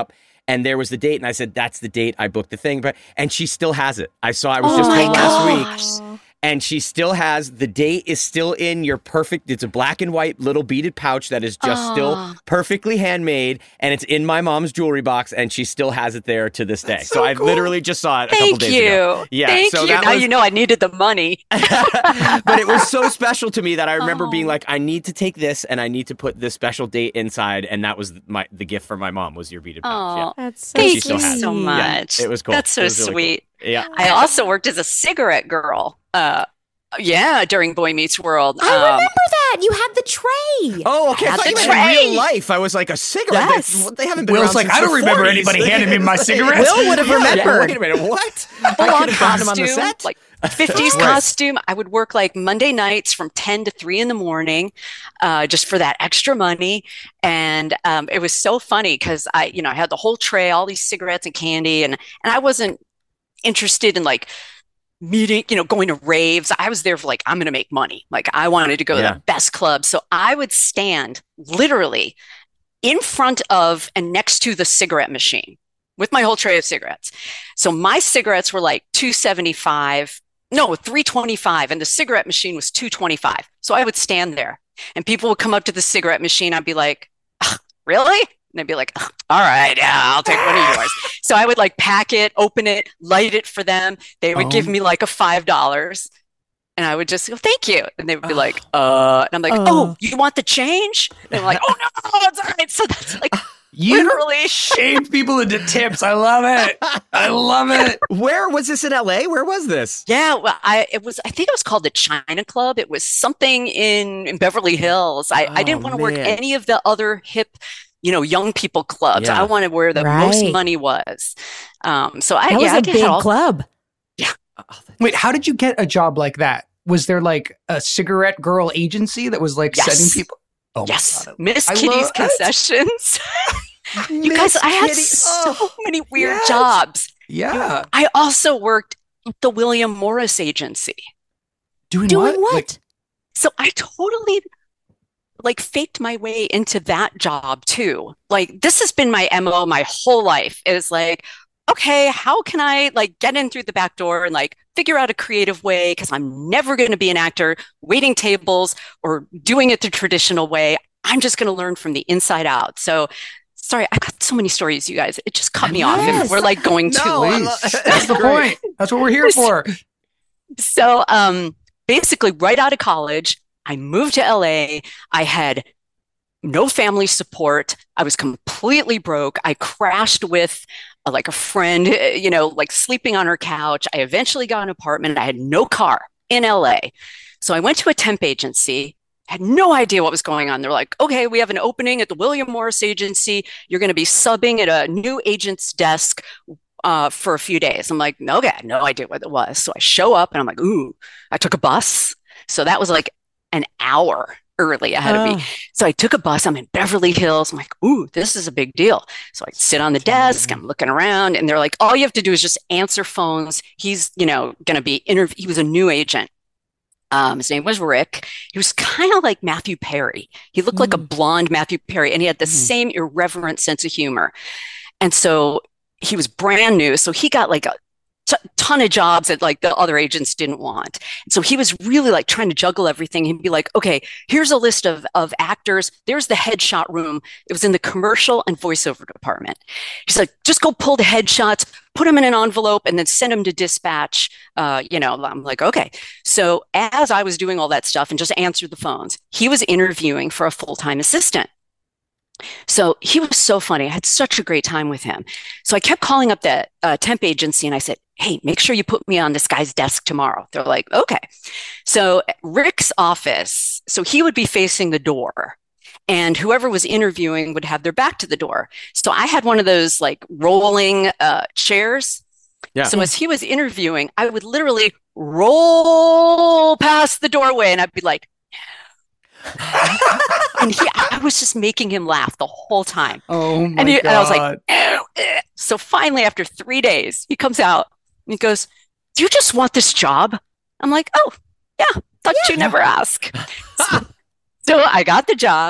And there was the date, and I said, that's the date I booked the thing. But and she still has it. I saw, I was Oh just my home gosh. last week. And she still has, the date is still in your perfect, it's a black and white little beaded pouch that is just Aw. still perfectly handmade. And it's in my mom's jewelry box, and she still has it there to this day. So, I literally just saw it a couple Thank days you. ago. Yeah, Thank so you. that Now was- you know I needed the money. but it was so special to me that I remember Oh. being like, I need to take this and I need to put this special date inside. And that was my the gift for my mom was your beaded pouch. Yeah. Oh, That's so she thank still you has it. so Yeah, much. it was cool. That's so It was really cool. sweet. Yeah. I also worked as a cigarette girl. Uh, yeah, during Boy Meets World. I Um, remember that. You had the tray. Oh, okay. I, Had thought the you meant in tray. real life. I was like, a cigarette? Yes. They, they haven't been Will's around like, since I don't the remember forties. anybody handing me my cigarettes. Will would have Yeah, remembered. wait a minute. What? I full on could have gotten him on the costume, set. like fifties Right. costume. I would work like Monday nights from ten to three in the morning, uh, just for that extra money. And um, it was so funny because I, you know, I had the whole tray, all these cigarettes and candy, and and I wasn't interested in like meeting, you know, going to raves. I was there for like, I'm going to make money. Like I wanted to go Yeah. to the best clubs. So I would stand literally in front of and next to the cigarette machine with my whole tray of cigarettes. So my cigarettes were like two seventy-five, no, three twenty-five, and the cigarette machine was two twenty-five. So I would stand there and people would come up to the cigarette machine. I'd be like, "Ugh, really? And they'd be like, "Ugh, all right, yeah, I'll take one of yours." So I would like pack it, open it, light it for them. They would Oh. give me like a five dollars. And I would just go, thank you. And they would be like, uh, and I'm like, Oh. oh, you want the change? And they're like, oh, no, no, it's all right. So that's like You literally. shamed people into tips. I love it. I love it. Where was this in L A? Where was this? Yeah, well, I it was I think it was called the China Club. It was something in, in Beverly Hills. I, I didn't Oh, want to work man. any of the other hip, you know, young people clubs. Yeah. I wanted where the most Right. money was. Um, so I That yeah, was I a did big all, club. Wait, how did you get a job like that? Was there like a cigarette girl agency that was like Yes. setting people? Oh my Yes, God. Miss I Kitty's love it. Concessions. You Miss guys, I had Kitty. so Oh, many weird yes. jobs. Yeah. I also worked at the William Morris Agency. Doing, Doing what? Like, So I totally like faked my way into that job too. Like this has been my M O my whole life is like, okay, how can I like get in through the back door and like figure out a creative way? Because I'm never going to be an actor waiting tables or doing it the traditional way. I'm just going to learn from the inside out. So sorry, I've got so many stories, you guys. It just cut me off Yes. and we're like going too No, I long. lo- that's the Great. point. That's what we're here for. So um, basically, right out of college, I moved to L A. I had no family support. I was completely broke. I crashed with uh, like a friend, uh, you know, like sleeping on her couch. I eventually got an apartment. I had no car in L A. So I went to a temp agency, had no idea what was going on. They're like, okay, we have an opening at the William Morris Agency. You're going to be subbing at a new agent's desk uh, for a few days. I'm like, okay, I had no idea what it was. So I show up and I'm like, ooh, I took a bus. So that was like an hour early ahead of me. So I took a bus. I'm in Beverly Hills. I'm like, ooh, this is a big deal. So I sit on the desk. I'm looking around and they're like, all you have to do is just answer phones. He's, you know, going to be interview. He was a new agent. Um, his name was Rick. He was kind of like Matthew Perry. He looked like a blonde Matthew Perry, and he had the same irreverent sense of humor. And so he was brand new. So he got like a t- ton of jobs that like the other agents didn't want. And so he was really like trying to juggle everything. He'd be like, okay, here's a list of, of actors. There's the headshot room. It was in the commercial and voiceover department. He's like, just go pull the headshots, put them in an envelope, and then send them to dispatch. Uh, you know, I'm like, okay. So as I was doing all that stuff and just answered the phones, he was interviewing for a full-time assistant. So he was so funny. I had such a great time with him. So I kept calling up the uh, temp agency and I said, hey, make sure you put me on this guy's desk tomorrow. They're like, okay. So Rick's office, so he would be facing the door and whoever was interviewing would have their back to the door. So I had one of those like rolling uh, chairs. Yeah. So as he was interviewing, I would literally roll past the doorway and I'd be like, and he, I was just making him laugh the whole time. Oh my And, he, God. and I was like, "Ew, eh." So finally, after three days, he comes out and he goes, do you just want this job? I'm like, oh, yeah, thought you never ask. So, so I got the job.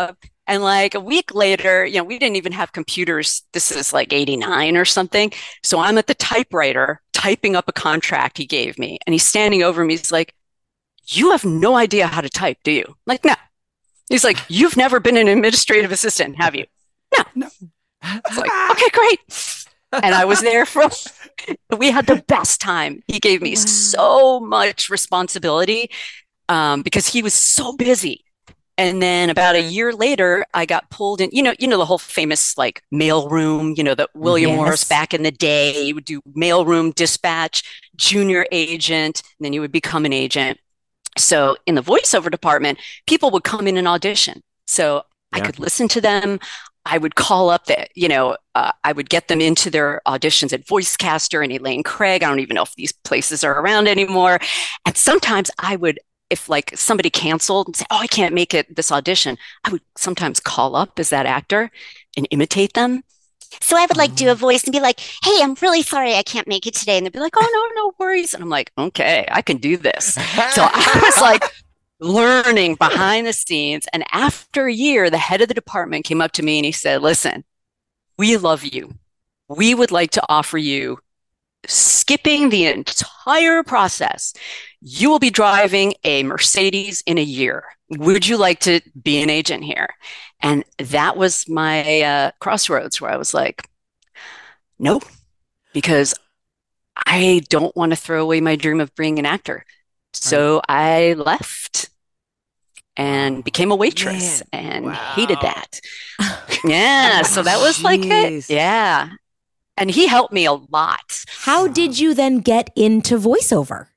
And like a week later, you know, we didn't even have computers. This is like eighty-nine or something. So I'm at the typewriter typing up a contract he gave me. And he's standing over me. He's like, you have no idea how to type, do you? I'm like, no. He's like, you've never been an administrative assistant, have you? No. No. I was like, okay, great. And I was there for, we had the best time. He gave me wow. so much responsibility um, because he was so busy. And then about a year later, I got pulled in, you know, you know, the whole famous like mailroom, you know, that William yes. Morris back in the day, you would do mailroom dispatch, junior agent, and then you would become an agent. So in the voiceover department, people would come in and audition. So yeah. I could listen to them. I would call up that, you know, uh, I would get them into their auditions at Voicecaster and Elaine Craig. I don't even know if these places are around anymore. And sometimes I would, if like somebody canceled and say, oh, I can't make it this audition, I would sometimes call up as that actor and imitate them. So I would like do a voice and be like, hey, I'm really sorry I can't make it today. And they'd be like, oh, no, no worries. And I'm like, okay, I can do this. So I was like learning behind the scenes. And after a year, the head of the department came up to me and he said, listen, we love you. We would like to offer you skipping the entire process. You will be driving a Mercedes in a year. Would you like to be an agent here? And that was my uh, crossroads where I was like, no, because I don't want to throw away my dream of being an actor. So I left and became a waitress Man. and wow. hated that. Yeah. So that was Jeez. like it. Yeah. And he helped me a lot. How did you then get into voiceover?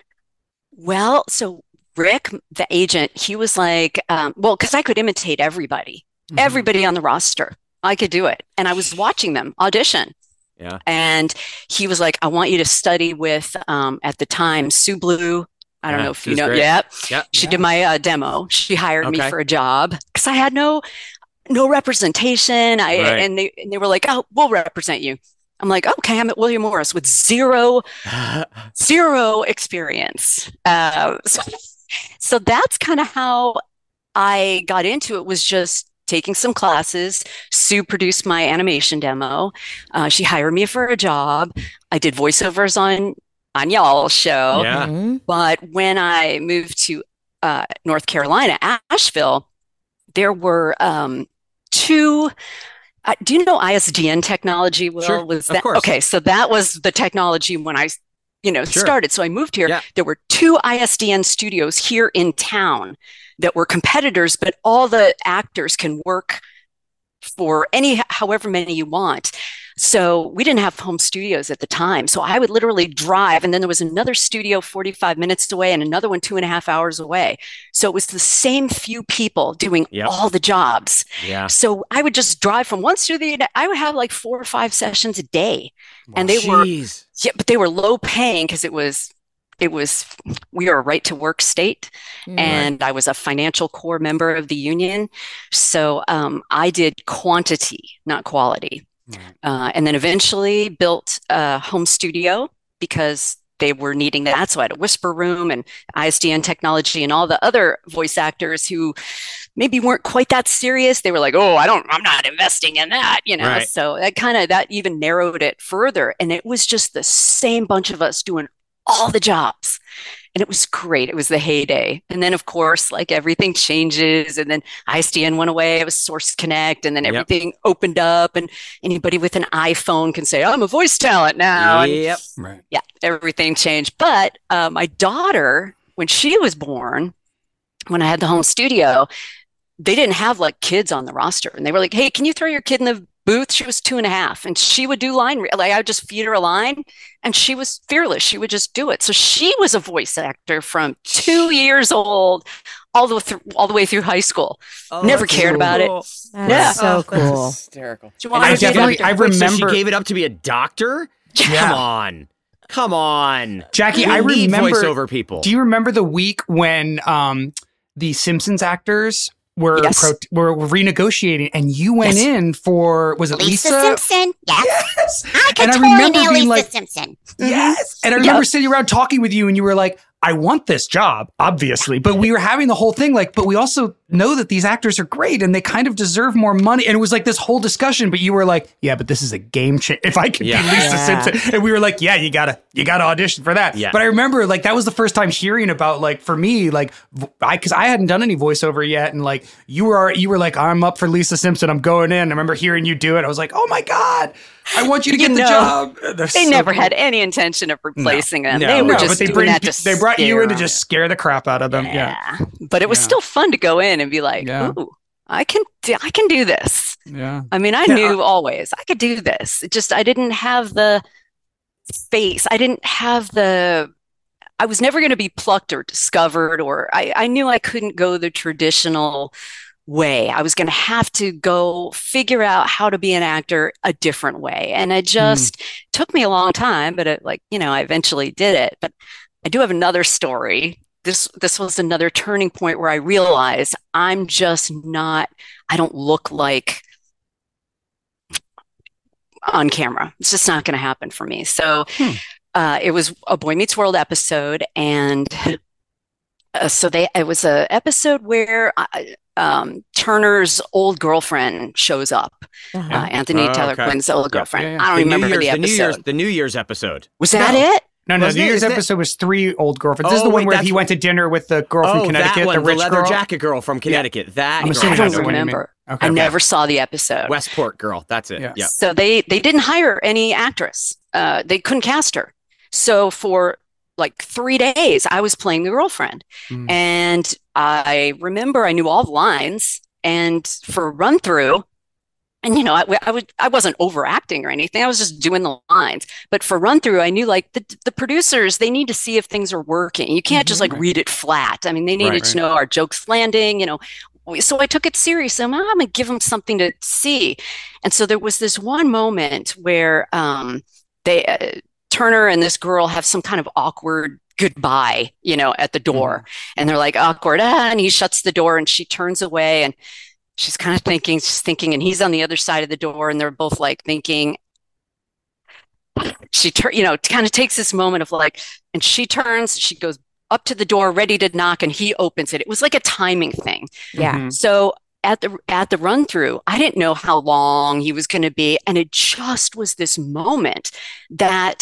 Well, so Rick, the agent, he was like, um, well, because I could imitate everybody, mm-hmm. everybody on the roster. I could do it. And I was watching them audition. Yeah. And he was like, I want you to study with, um, at the time, Sue Blue. I don't yeah, know if you know. Great. Yep. Yep. She yeah. did my uh, demo. She hired okay. me for a job because I had no no representation. I right. and they and they were like, oh, we'll represent you. I'm like, okay, I'm at William Morris with zero, zero experience. Uh, so, so that's kind of how I got into it, was just taking some classes. Sue produced my animation demo. Uh, she hired me for a job. I did voiceovers on, on y'all's show. Yeah. Mm-hmm. But when I moved to uh, North Carolina, Asheville, there were um, two... Uh, do you know I S D N technology? Will sure, was of that course. Okay? So that was the technology when I, you know, sure. started. So I moved here. Yeah. There were two I S D N studios here in town that were competitors, but all the actors can work for any, however many you want. So we didn't have home studios at the time. So I would literally drive, and then there was another studio forty-five minutes away and another one two and a half hours away. So it was the same few people doing yep. all the jobs. Yeah. So I would just drive from one studio. I would have like four or five sessions a day. Wow. And they Jeez. were, yeah, but they were low paying because it was, it was, we are a right to work state. Mm. And I was a financial core member of the union. So um, I did quantity, not quality. Uh, and then eventually built a home studio because they were needing that. So I had a whisper room and I S D N technology, and all the other voice actors who maybe weren't quite that serious. They were like, oh, I don't, I'm not investing in that, you know? Right. So that kind of, that even narrowed it further. And it was just the same bunch of us doing all the jobs. And it was great. It was the heyday. And then, of course, like everything changes. And then I S D N went away. It was Source Connect. And then Yep. everything opened up. And anybody with an iPhone can say, I'm a voice talent now. And Yep. Right. yeah, everything changed. But uh, my daughter, when she was born, when I had the home studio, they didn't have like kids on the roster. And they were like, hey, can you throw your kid in the booth? She was two and a half, and she would do line, re- like I would just feed her a line, and she was fearless. She would just do it. So she was a voice actor from two years old all the through, all the way through high school. Oh, Never that's cared so about cool. it. That's Yeah. so Oh, that's cool. hysterical. Do you And want I to be an definitely- actor? I Wait, so remember- she gave it up to be a doctor? Yeah. Come on. Come on. Jackie, We I need remember voiceover people. Do you remember the week when um, the Simpsons actors were Yes. pro- were renegotiating, and you went Yes. in for, was it Lisa, Lisa? Simpson. Yes. Yes. I could And I totally remember nail being Lisa like, Simpson. yes. And I remember Yep. sitting around talking with you, and you were like, I want this job, obviously, but we were having the whole thing like, but we also know that these actors are great and they kind of deserve more money. And it was like this whole discussion, but you were like, yeah, but this is a game changer. If I could Yeah. be Lisa Yeah. Simpson. And we were like, yeah, you gotta, you gotta audition for that. Yeah. But I remember like, that was the first time hearing about like, for me, like v- I, cause I hadn't done any voiceover yet. And like, you were, you were like, I'm up for Lisa Simpson. I'm going in. I remember hearing you do it. I was like, oh my God, I want you to You get the know, job. They're They so never cool. had any intention of replacing them. No. They were No, just but they doing bring, that to they brought you in to scare just scare the crap out of them. Yeah. Yeah. But it was Yeah. still fun to go in and be like, Yeah. ooh, I can do, I can do this. Yeah. I mean, I Yeah. knew always I could do this. It just I didn't have the space. I didn't have the I was never going to be plucked or discovered, or I, I knew I couldn't go the traditional way. I was going to have to go figure out how to be an actor a different way. And it just took me a long time, but it, like, you know, I eventually did it. But I do have another story. This this was another turning point where I realized I'm just not, I don't look like on camera. It's just not going to happen for me. So Hmm. uh, it was a Boy Meets World episode, and uh, so they it was a episode where I, um, Turner's old girlfriend shows up. Uh-huh. Uh, Anthony Oh, Taylor okay. Quinn's old Yeah. girlfriend. Yeah, yeah. I don't The New remember Year's, the the New Year's, episode. the New Year's episode. Was that No. it? No, no, Wasn't the it? New Year's Is that- episode was three old girlfriends. This is Oh, the one wait, where that's- he went to dinner with the girl from Oh, Connecticut, that one, the rich leather girl. jacket girl from Connecticut. That I'm girl. assuming I that's don't what you mean. remember. Okay, I okay. never saw the episode. Westport girl. That's it. Yeah. Yeah. So they they didn't hire any actress. Uh, they couldn't cast her. So for like three days, I was playing the girlfriend, Mm. and I remember I knew all the lines. And for a run through, and you know, I, I would I wasn't overacting or anything. I was just doing the lines. But for run through, I knew like the the producers, they need to see if things are working. You can't just like Right. read it flat. I mean, they needed Right, to know our jokes landing. You know, so I took it serious. I'm, I'm going to give them something to see. And so there was this one moment where um, they uh, Turner and this girl have some kind of awkward goodbye, you know, at the door. And they're like awkward, ah, and he shuts the door and she turns away and she's kind of thinking, she's thinking, and he's on the other side of the door and they're both like thinking. She, tur- you know, kind of takes this moment of like, and she turns, she goes up to the door, ready to knock, and he opens it. It was like a timing thing. Yeah. Mhm. So at the at the run through, I didn't know how long he was going to be, and it just was this moment that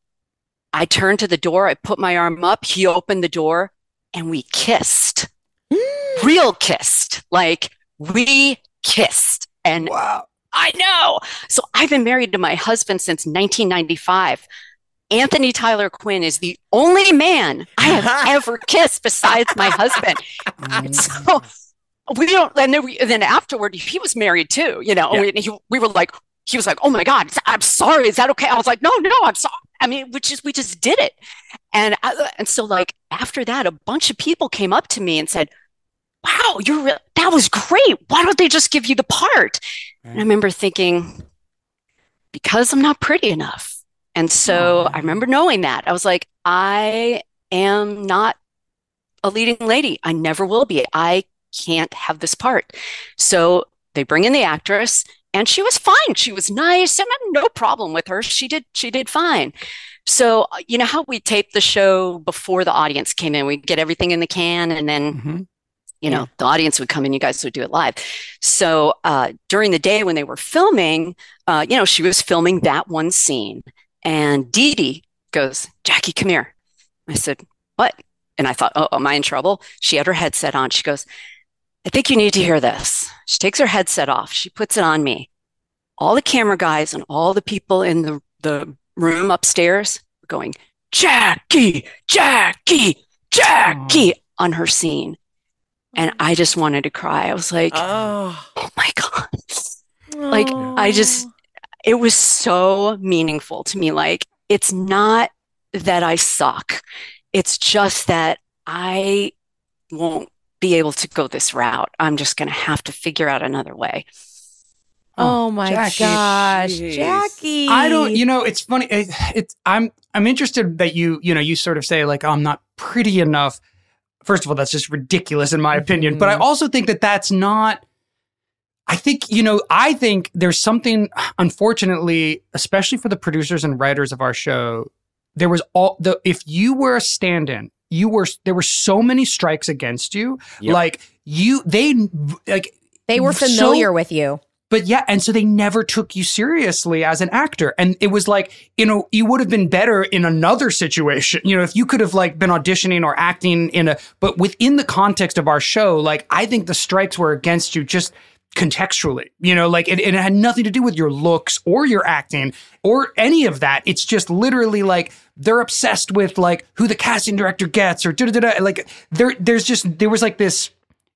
I turned to the door, I put my arm up, he opened the door, and we kissed. Real kissed. Like we kissed. And Wow. I know. So I've been married to my husband since nineteen ninety-five. Anthony Tyler Quinn is the only man I have ever kissed besides my husband. And so we don't, and then, we, and then afterward, he was married too, you know, Yeah. we, he, we were like, he was like, oh my God, I'm sorry. Is that okay? I was like, no, no, I'm sorry. I mean, we just, we just did it. And, I, and so like after that, a bunch of people came up to me and said, wow, you're, re- that was great. Why don't they just give you the part? And I remember thinking, because I'm not pretty enough. And so I remember knowing that. I was like, I am not a leading lady. I never will be. I can't have this part. So they bring in the actress and she was fine. She was nice and I had no problem with her. She did, she did fine. So, you know how we taped the show before the audience came in, we'd get everything in the can and then Mhm. you know, the audience would come in, you guys would do it live. So uh, during the day when they were filming, uh, you know, she was filming that one scene. And Dee Dee goes, Jackie, come here. I said, what? And I thought, oh, am I in trouble? She had her headset on. She goes, I think you need to hear this. She takes her headset off. She puts it on me. All the camera guys and all the people in the, the room upstairs were going, Jackie, Jackie, Jackie on her scene. And I just wanted to cry. I was like, Oh. oh my God. Like, I just, it was so meaningful to me. Like, it's not that I suck. It's just that I won't be able to go this route. I'm just going to have to figure out another way. Oh my Jackie. gosh, Jeez. Jackie. I don't, you know, it's funny. It, it's, I'm, I'm interested that you, you know, you sort of say like, oh, I'm not pretty enough. First of all, that's just ridiculous in my opinion. But I also think that that's not, I think, you know, I think there's something, unfortunately, especially for the producers and writers of our show, there was all the, if you were a stand-in you were there were so many strikes against you. Yep. Like you, they like They were so- familiar with you. But yeah, and so they never took you seriously as an actor. And it was like, you know, you would have been better in another situation. You know, if you could have like been auditioning or acting in a, but within the context of our show, like I think the strikes were against you just contextually, you know, like it, it had nothing to do with your looks or your acting or any of that. It's just literally like they're obsessed with like who the casting director gets or da da da. Like there, there's just, there was like this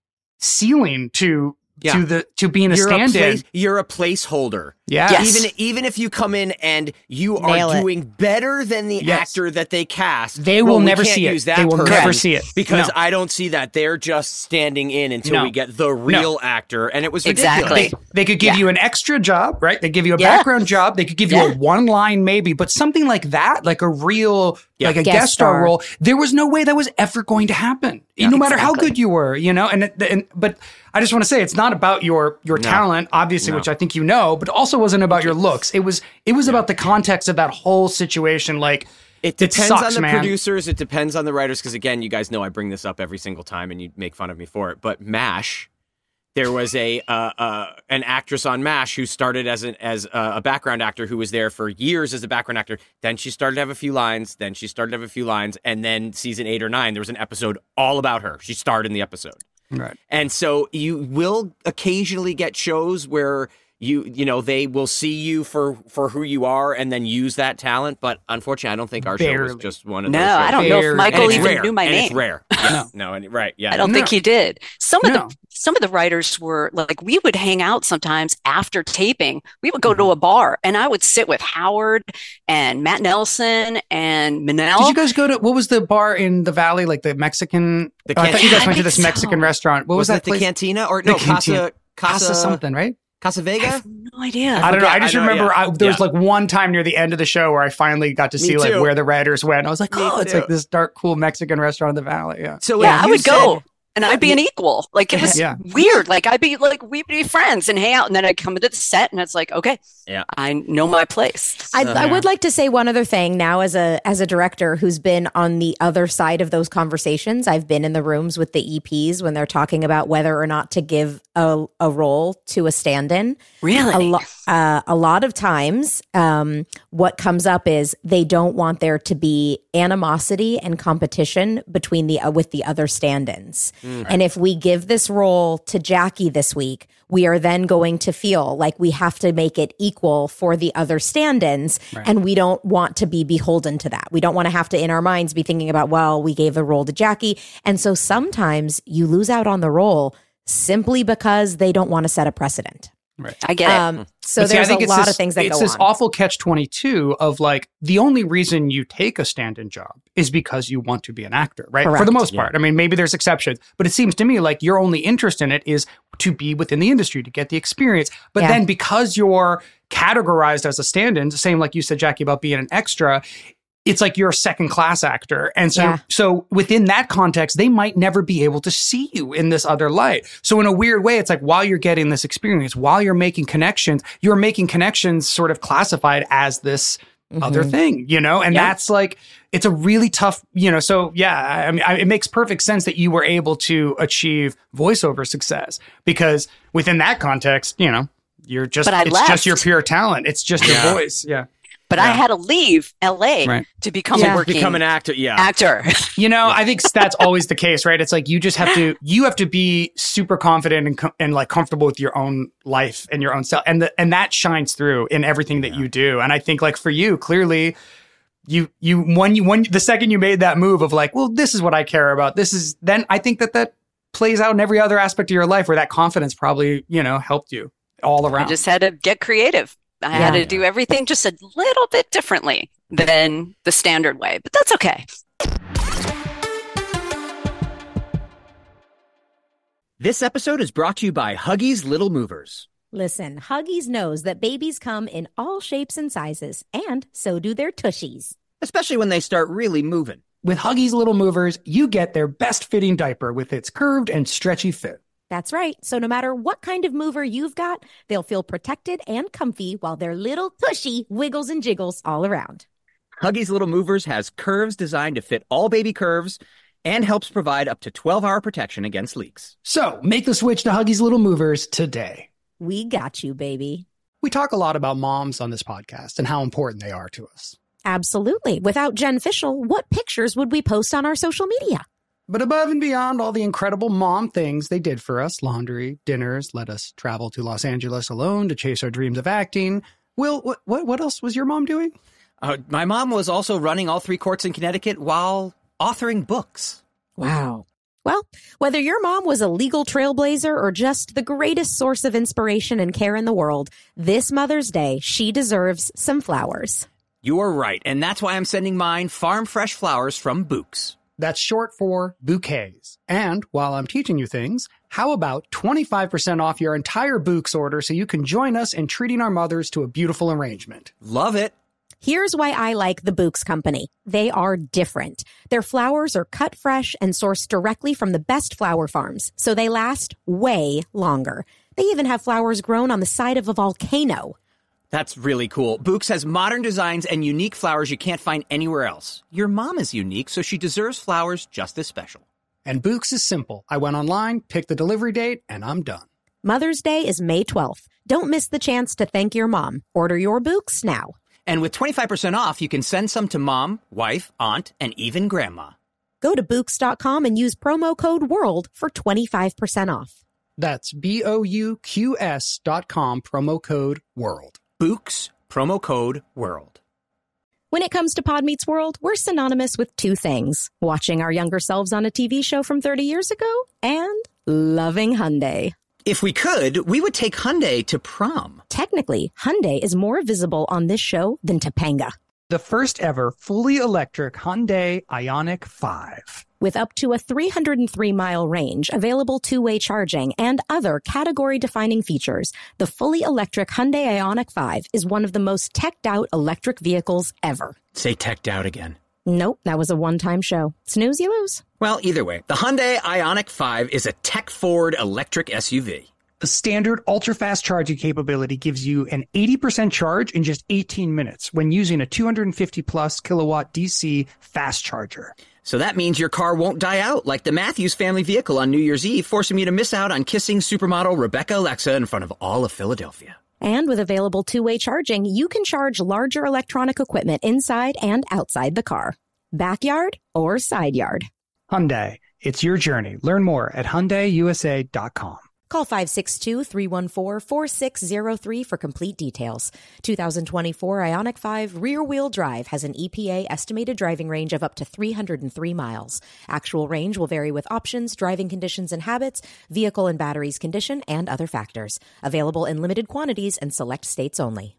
ceiling to, Yeah. to the to being a You're a, stand-in. place, you're a placeholder. Yeah. Yes. Even even if you come in and you Nail are it. doing better than the Yes. actor that they cast, They well, will we never can't see it. use that They will person never see it. because No. I don't see that. They're just standing in until No. we get the real actor, and it was Exactly. ridiculous. They could give Yeah. you an extra job, right? They give you a Yeah. background job. They could give you Yeah. a one line maybe, but something like that, like a real, Yeah. like a Guest guest, star star. role, there was no way that was ever going to happen. no matter how exactly. good you were, you know. And, and but I just want to say it's not about your your No. talent, obviously, No. which I think you know, but also wasn't about your looks. It was it was about the context of that whole situation. Like It depends sucks, on the man. producers. It depends on the writers. Because again, you guys know I bring this up every single time, and you make fun of me for it. But MASH, there was a uh, uh, an actress on MASH who started as an as a, a background actor who was there for years as a background actor. Then she started to have a few lines. Then she started to have a few lines, and then season eight or nine, there was an episode all about her. She starred in the episode. Right. And so you will occasionally get shows where you you know they will see you for for who you are and then use that talent. But unfortunately, I don't think our show Barely. was just one of No, those shows. I don't know Fair. if Michael And it's even rare. knew my and name. It's rare. Yeah. no, and, right. Yeah. I don't think No. he did. Some of No. the some of the writers were like, we would hang out sometimes after taping. We would go Mm-hmm. to a bar, and I would sit with Howard and Matt Nelson and Manel. Did you guys go to what was the bar in the valley, like the Mexican? The oh, I thought you Cantina. guys went I to this think Mexican so. restaurant. What was, was that that the place? Cantina or The no Cantina. Casa Casa Casa something, right? Casa I Vega? have no idea. I don't know. I forget. just I know, remember yeah. I, there was Yeah. like one time near the end of the show where I finally got to Me see like too. where the writers went. I was like, Me oh, it's too. like this dark, cool Mexican restaurant in the valley. Yeah. So yeah, you I would said- go. And I'd be an equal. Like it was Yeah. weird. Like I'd be like we'd be friends and hang out, and then I'd come into the set, and it's like, okay, Yeah. I know my place. I, So- I would like to say one other thing now as a as a director who's been on the other side of those conversations. I've been in the rooms with the E Ps when they're talking about whether or not to give a, a role to a stand-in. Really? A, lo- uh, a lot of times, um, what comes up is they don't want there to be animosity and competition between the uh, with the other stand-ins. And if we give this role to Jackie this week, we are then going to feel like we have to make it equal for the other stand-ins, and we don't want to be beholden to that. We don't want to have to, in our minds, be thinking about, well, we gave the role to Jackie, and so sometimes you lose out on the role simply because they don't want to set a precedent. I get it. Um, so But see, I there's think a it's lot this- of things that it's go this on. awful catch twenty-two of like the only reason you take a stand-in job is because you want to be an actor, right? For Correct. the most part. I mean, maybe there's exceptions, but it seems to me like your only interest in it is to be within the industry, to get the experience. But Yeah. then because you're categorized as a stand-in, same like you said, Jackie, about being an extra, it's like you're a second class actor. And so, Yeah. so within that context, they might never be able to see you in this other light. So in a weird way, it's like while you're getting this experience, while you're making connections, you're making connections sort of classified as this other thing, you know? And Yeah. that's like, it's a really tough, you know, so yeah, I mean, I, it makes perfect sense that you were able to achieve voiceover success because within that context, you know, you're just, But I it's left. just your pure talent. It's just Yeah. your voice. Yeah. But I had to leave L A Right. to become Yeah. a working Become an actor. Yeah. actor. You know, I think that's always the case, right? It's like you just have to you have to be super confident and com- and like comfortable with your own life and your own self, and the, and that shines through in everything that you do. And I think like for you, clearly, you you when you when the second you made that move of like, well, this is what I care about. This is then I think that that plays out in every other aspect of your life where that confidence probably you know helped you all I around. just had to get creative. I had Yeah. to do everything just a little bit differently than the standard way, but that's okay. This episode is brought to you by Huggies Little Movers. Listen, Huggies knows that babies come in all shapes and sizes, and so do their tushies. Especially when they start really moving. With Huggies Little Movers, you get their best fitting diaper with its curved and stretchy fit. That's right. So no matter what kind of mover you've got, they'll feel protected and comfy while their little tushy wiggles and jiggles all around. Huggies Little Movers has curves designed to fit all baby curves and helps provide up to twelve hour protection against leaks. So make the switch to Huggies Little Movers today. We got you, baby. We talk a lot about moms on this podcast and how important they are to us. Absolutely. Without Jen Fishel, what pictures would we post on our social media? But above and beyond all the incredible mom things they did for us, laundry, dinners, let us travel to Los Angeles alone to chase our dreams of acting. Will, what, what, what else was your mom doing? Uh, my mom was also running all three courts in Connecticut while authoring books. Wow. Well, whether your mom was a legal trailblazer or just the greatest source of inspiration and care in the world, this Mother's Day, she deserves some flowers. You are right, and that's why I'm sending mine farm fresh flowers from Bouqs. That's short for bouquets. And while I'm teaching you things, how about twenty-five percent off your entire Bouqs order so you can join us in treating our mothers to a beautiful arrangement? Love it. Here's why I like the Bouqs Company. They are different. Their flowers are cut fresh and sourced directly from the best flower farms, so they last way longer. They even have flowers grown on the side of a volcano. That's really cool. Bouqs has modern designs and unique flowers you can't find anywhere else. Your mom is unique, so she deserves flowers just as special. And Bouqs is simple. I went online, picked the delivery date, and I'm done. Mother's Day is May twelfth. Don't miss the chance to thank your mom. Order your Bouqs now. And with twenty-five percent off, you can send some to mom, wife, aunt, and even grandma. Go to Bouqs dot com and use promo code WORLD for twenty-five percent off. That's B O U Q S dot com, promo code WORLD. Bouqs, promo code WORLD. When it comes to Pod Meets World, we're synonymous with two things: watching our younger selves on a T V show from thirty years ago and loving Hyundai. If we could, we would take Hyundai to prom. Technically, Hyundai is more visible on this show than Topanga. The first ever fully electric Hyundai Ioniq five. With up to a three hundred three mile range, available two-way charging, and other category-defining features, the fully electric Hyundai Ioniq five is one of the most teched-out electric vehicles ever. Say teched out again. Nope, that was a one-time show. Snooze, you lose. Well, either way, the Hyundai Ioniq five is a tech-forward electric S U V. The standard ultra-fast charging capability gives you an eighty percent charge in just eighteen minutes when using a two hundred fifty plus kilowatt D C fast charger. So that means your car won't die out like the Matthews family vehicle on New Year's Eve, forcing me to miss out on kissing supermodel Rebecca Alexa in front of all of Philadelphia. And with available two-way charging, you can charge larger electronic equipment inside and outside the car. Backyard or side yard. Hyundai, it's your journey. Learn more at Hyundai U S A dot com. Call five six two, three one four, four six zero three for complete details. two thousand twenty-four Ioniq five rear-wheel drive has an E P A estimated driving range of up to three hundred three miles. Actual range will vary with options, driving conditions and habits, vehicle and batteries condition, and other factors. Available in limited quantities and select states only.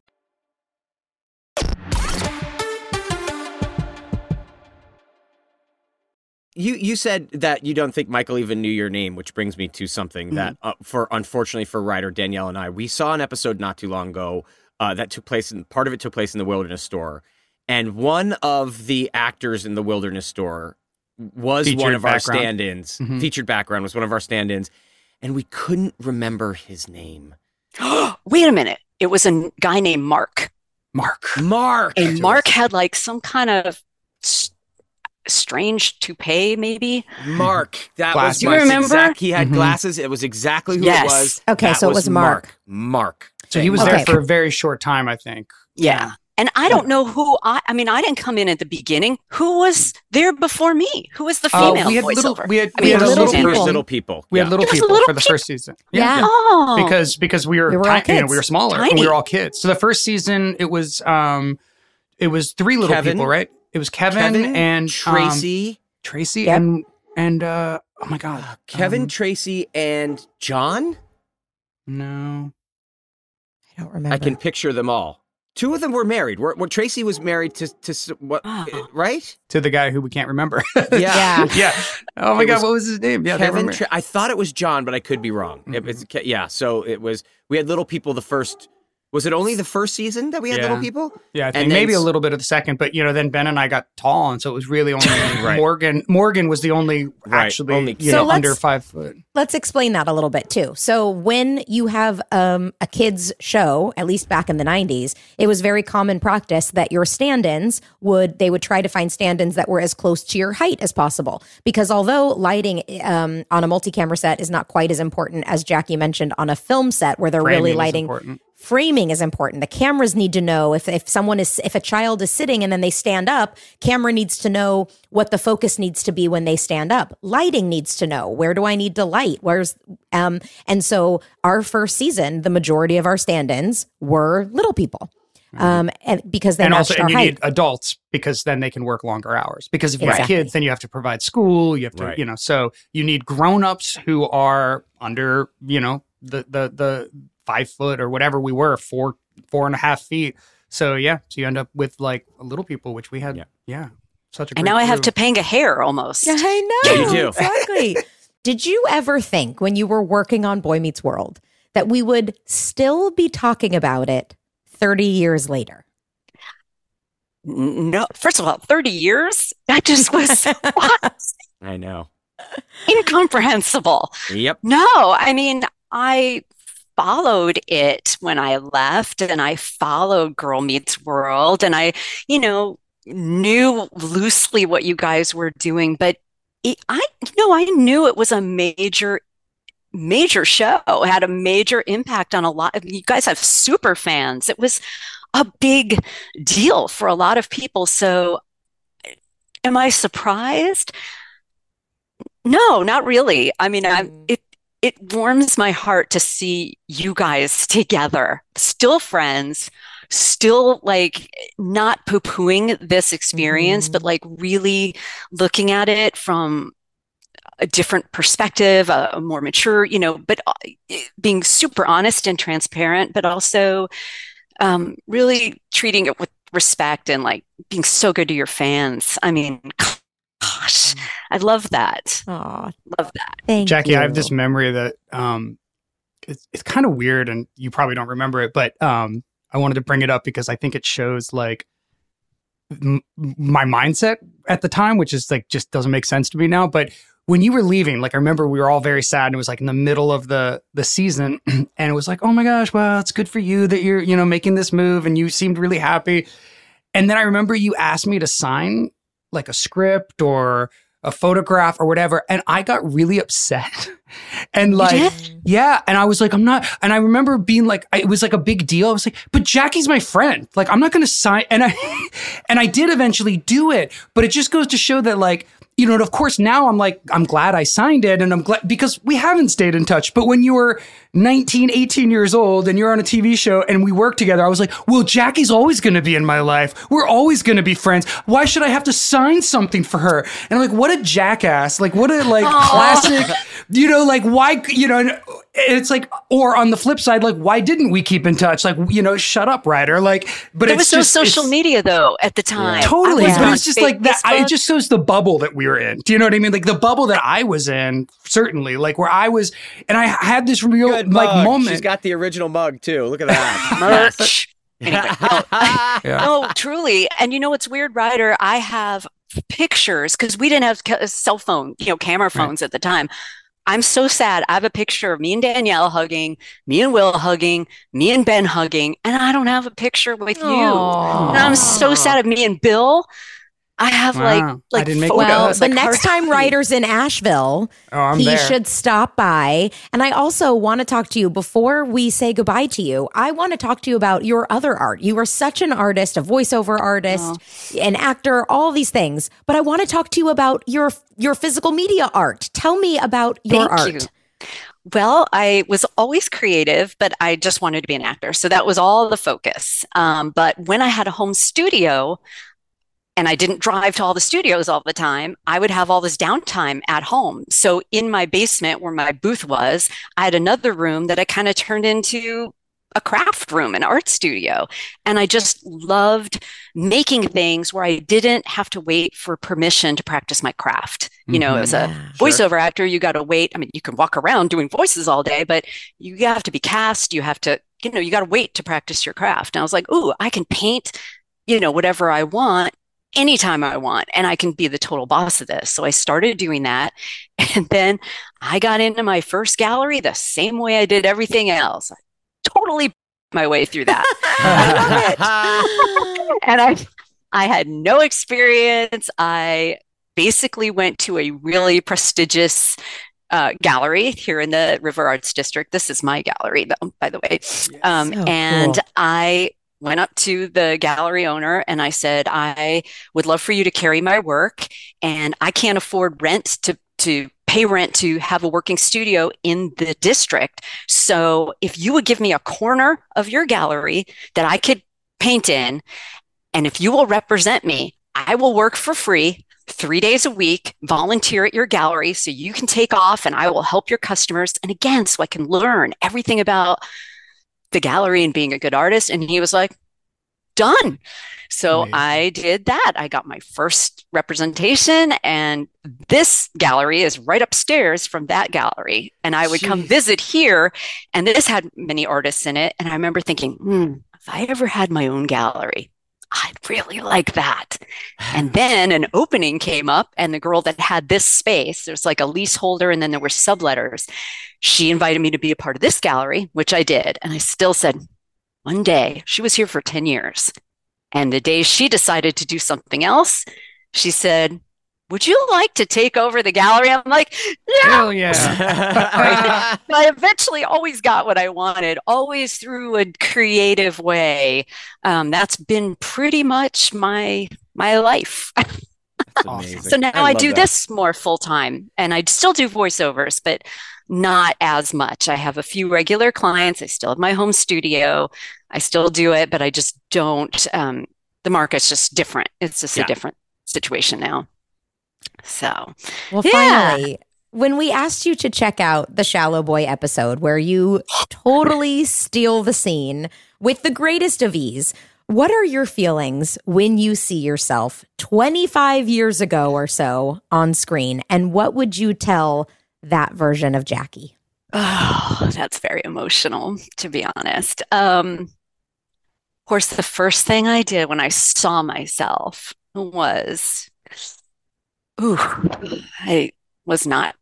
You you said that you don't think Michael even knew your name, which brings me to something mm-hmm. that, uh, for unfortunately for writer Danielle and I, we saw an episode not too long ago uh, that took place in part of it took place in the Wilderness Store, and one of the actors in the Wilderness Store was Featured one of our background. stand-ins. Mm-hmm. Featured background was one of our stand-ins, and we couldn't remember his name. Wait a minute. It was a guy named Mark. Mark. Mark. And Mark had like some kind of s- strange toupee, maybe. Mark. That Glasses. was Do you Mark's remember? exact- he had Mhm. glasses. It was exactly who Yes. it was. Okay, That so it was Mark. Mark. So he was Okay. there for a very short time, I think. Yeah. And I don't know who I, I mean, I didn't come in at the beginning. Who was there before me? Who was the Oh, female we had voiceover? little, we had, I we mean, had a little little people. people. Little people. We had Yeah. little It was people little for the people. first season. Yeah. Oh. Because because we were, We were all ti- you know, kids. we were smaller and Tiny. we were all kids. So the first season it was um it was three little Kevin. people, right? It was Kevin, Kevin and um, Tracy. Tracy Yep. and and uh oh my god. Kevin, Um, Tracy, and John? no. I don't remember. I can picture them all. Two of them were married. Were, were Tracy was married to to s- what? Oh. uh, Right? To the guy who we can't remember. Yeah. yeah. Oh my It god, was what was his name? Yeah, they were Kevin. married. Tra- I thought it was John, but I could be wrong. It- it's, yeah. So it was. We had little people the first Was it only the first season that we had Yeah. little people? Yeah, I think And then maybe a s- little bit of the second, but you know, then Ben and I got tall, and so it was really only Right. Morgan. Morgan was the only Right, actually only you So know let's- under five foot. Let's explain that a little bit too. So when you have um, a kids show, at least back in the nineties, it was very common practice that your stand-ins would they would try to find stand-ins that were as close to your height as possible. Because although lighting um, on a multi-camera set is not quite as important as Jackie mentioned on a film set where they're Framing really is lighting. important. Framing is important. The cameras need to know if, if someone is, if a child is sitting and then they stand up, camera needs to know what the focus needs to be when they stand up. Lighting needs to know, where do I need to light? Where's, um, and so our first season, the majority of our stand-ins were little people. Um, and because they and matched also, our and you height. need adults because then they can work longer hours. Because if you have Exactly. kids, then you have to provide school. You have to, Right. you know, so you need grown-ups who are under, you know, the the the five foot or whatever we were, four four and a half feet. So yeah, so you end up with like little people, which we had. Yeah. Yeah, such a. And great now I have crew. Topanga hair almost. Yeah, I know. Yeah, you do. Exactly. Did you ever think when you were working on Boy Meets World that we would still be talking about it thirty years later? No, first of all, thirty years? That just was what? I know. Incomprehensible. Yep. No, I mean, I followed it when I left and I followed Girl Meets World and I, you know, knew loosely what you guys were doing, but it, I, you know, I knew it was a major, major show. It had a major impact on a lot of you guys have super fans. It was a big deal for a lot of people. So am I surprised? No, not really. I mean, I, it it warms my heart to see you guys together, still friends, still like not poo-pooing this experience, but like really looking at it from a different perspective, a, a more mature, you know, but uh, being super honest and transparent, but also um, really treating it with respect and like being so good to your fans. I mean, gosh, I love that. Aw, Love that. thank Jackie, you. I have this memory that um, it's it's kind of weird, and you probably don't remember it, but um, I wanted to bring it up because I think it shows like m- my mindset at the time, which is like just doesn't make sense to me now. But when you were leaving, like I remember we were all very sad, and it was like in the middle of the the season, and it was like, oh my gosh, well, it's good for you that you're you know making this move, and you seemed really happy. And then I remember you asked me to sign like a script or a photograph or whatever. And I got really upset. And like, did? yeah. And I was like, I'm not, and I remember being like, I, it was like a big deal. I was like, but Jackie's my friend. Like, I'm not going to sign. And I, and I did eventually do it, but it just goes to show that like, you know, and of course now I'm like, I'm glad I signed it and I'm glad because we haven't stayed in touch. But when you were nineteen, eighteen years old and you're on a T V show and we work together, I was like, well, Jackie's always going to be in my life. We're always going to be friends. Why should I have to sign something for her? And I'm like, what a jackass. Like, what a like classic, you know, like why, you know, and it's like, or on the flip side, like, why didn't we keep in touch? Like, you know, shut up, Ryder. Like, but There it's was no just, social it's- media though at the time. Totally, I was but on it's just like that. I, it Facebook. just shows the bubble that we were in. Do you know what I mean? Like the bubble that I was in, certainly, like where I was, and I had this real Good like mug. moment. She's got the original mug too. Look at that. merch. Anyway, no, Yeah. no, truly. And you know what's weird, Ryder? I have pictures because we didn't have ca- cell phone, you know, camera phones at the time. I'm so sad. I have a picture of me and Danielle hugging, me and Will hugging, me and Ben hugging, and I don't have a picture with you. Aw. And I'm so sad of me and Bill. I have Wow. like I like didn't make photos, Well, like the next hard time copy. Ryder's in Asheville, Oh, I'm he there. should stop by. And I also want to talk to you before we say goodbye to you. I want to talk to you about your other art. You are such an artist, a voiceover artist, an actor, all these things. But I want to talk to you about your your physical media art. Tell me about your Thank art. you. Well, I was always creative, but I just wanted to be an actor. So that was all the focus. Um, but when I had a home studio and I didn't drive to all the studios all the time, I would have all this downtime at home. So in my basement where my booth was, I had another room that I kind of turned into a craft room, an art studio. And I just loved making things where I didn't have to wait for permission to practice my craft. You know, Mhm. as a Yeah. voiceover actor, you got to wait. I mean, you can walk around doing voices all day, but you have to be cast. You have to you know, you got to wait to practice your craft. And I was like, ooh, I can paint, you know, whatever I want anytime I want, and I can be the total boss of this. So I started doing that. And then I got into my first gallery the same way I did everything else. I totally my way through that. I love it. And I I had no experience. I basically went to a really prestigious uh, gallery here in the River Arts District. This is my gallery, though, by the way. Yes. Um, oh, and cool. I went up to the gallery owner and I said, I would love for you to carry my work, and I can't afford rent to to pay rent to have a working studio in the district. So if you would give me a corner of your gallery that I could paint in, and if you will represent me, I will work for free three days a week, volunteer at your gallery so you can take off, and I will help your customers. And again, so I can learn everything about the gallery and being a good artist. And he was like, done. So Amazing. I did that. I got my first representation, and this gallery is right upstairs from that gallery. And I would Jeez. come visit here, and this had many artists in it. And I remember thinking, hmm, if I ever had my own gallery, I'd really like that. And then an opening came up, and the girl that had this space, there's like a leaseholder and then there were subletters. She invited me to be a part of this gallery, which I did. And I still said, one day, she was here for ten years. And the day she decided to do something else, she said, would you like to take over the gallery? I'm like, yeah. Hell yeah. I eventually always got what I wanted, always through a creative way. Um, that's been pretty much my my life. Awesome. So now I, I do that. This more full time, and I still do voiceovers, but not as much. I have a few regular clients. I still have my home studio. I still do it, but I just don't. Um, the market's just different. It's just yeah. a different situation now. So, well, yeah. finally, when we asked you to check out the Shallow Boy episode where you totally steal the scene with the greatest of ease, what are your feelings when you see yourself twenty-five years ago or so on screen? And what would you tell that version of Jackie? Oh, that's very emotional, to be honest. Um, of course, the first thing I did when I saw myself was, ooh, I was not,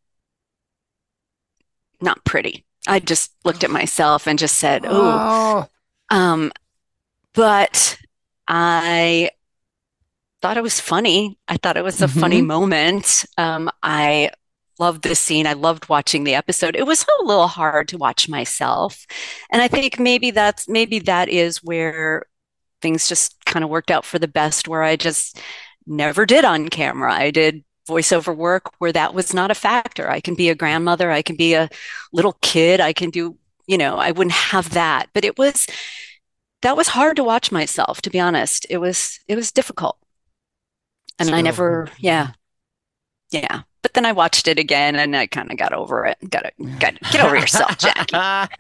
not pretty. I just looked at myself and just said, ooh. Oh. Um, but I thought it was funny. I thought it was a mm-hmm. funny moment. Um, I loved this scene. I loved watching the episode. It was a little hard to watch myself. And I think maybe that's, maybe that is where things just kind of worked out for the best, where I just never did on camera. I did voiceover work where that was not a factor. I can be a grandmother. I can be a little kid. I can do, you know, I wouldn't have that, but it was, that was hard to watch myself, to be honest. It was, it was difficult. And so, I never, yeah, yeah. But then I watched it again and I kind of got over it. Got to got get over yourself, Jackie.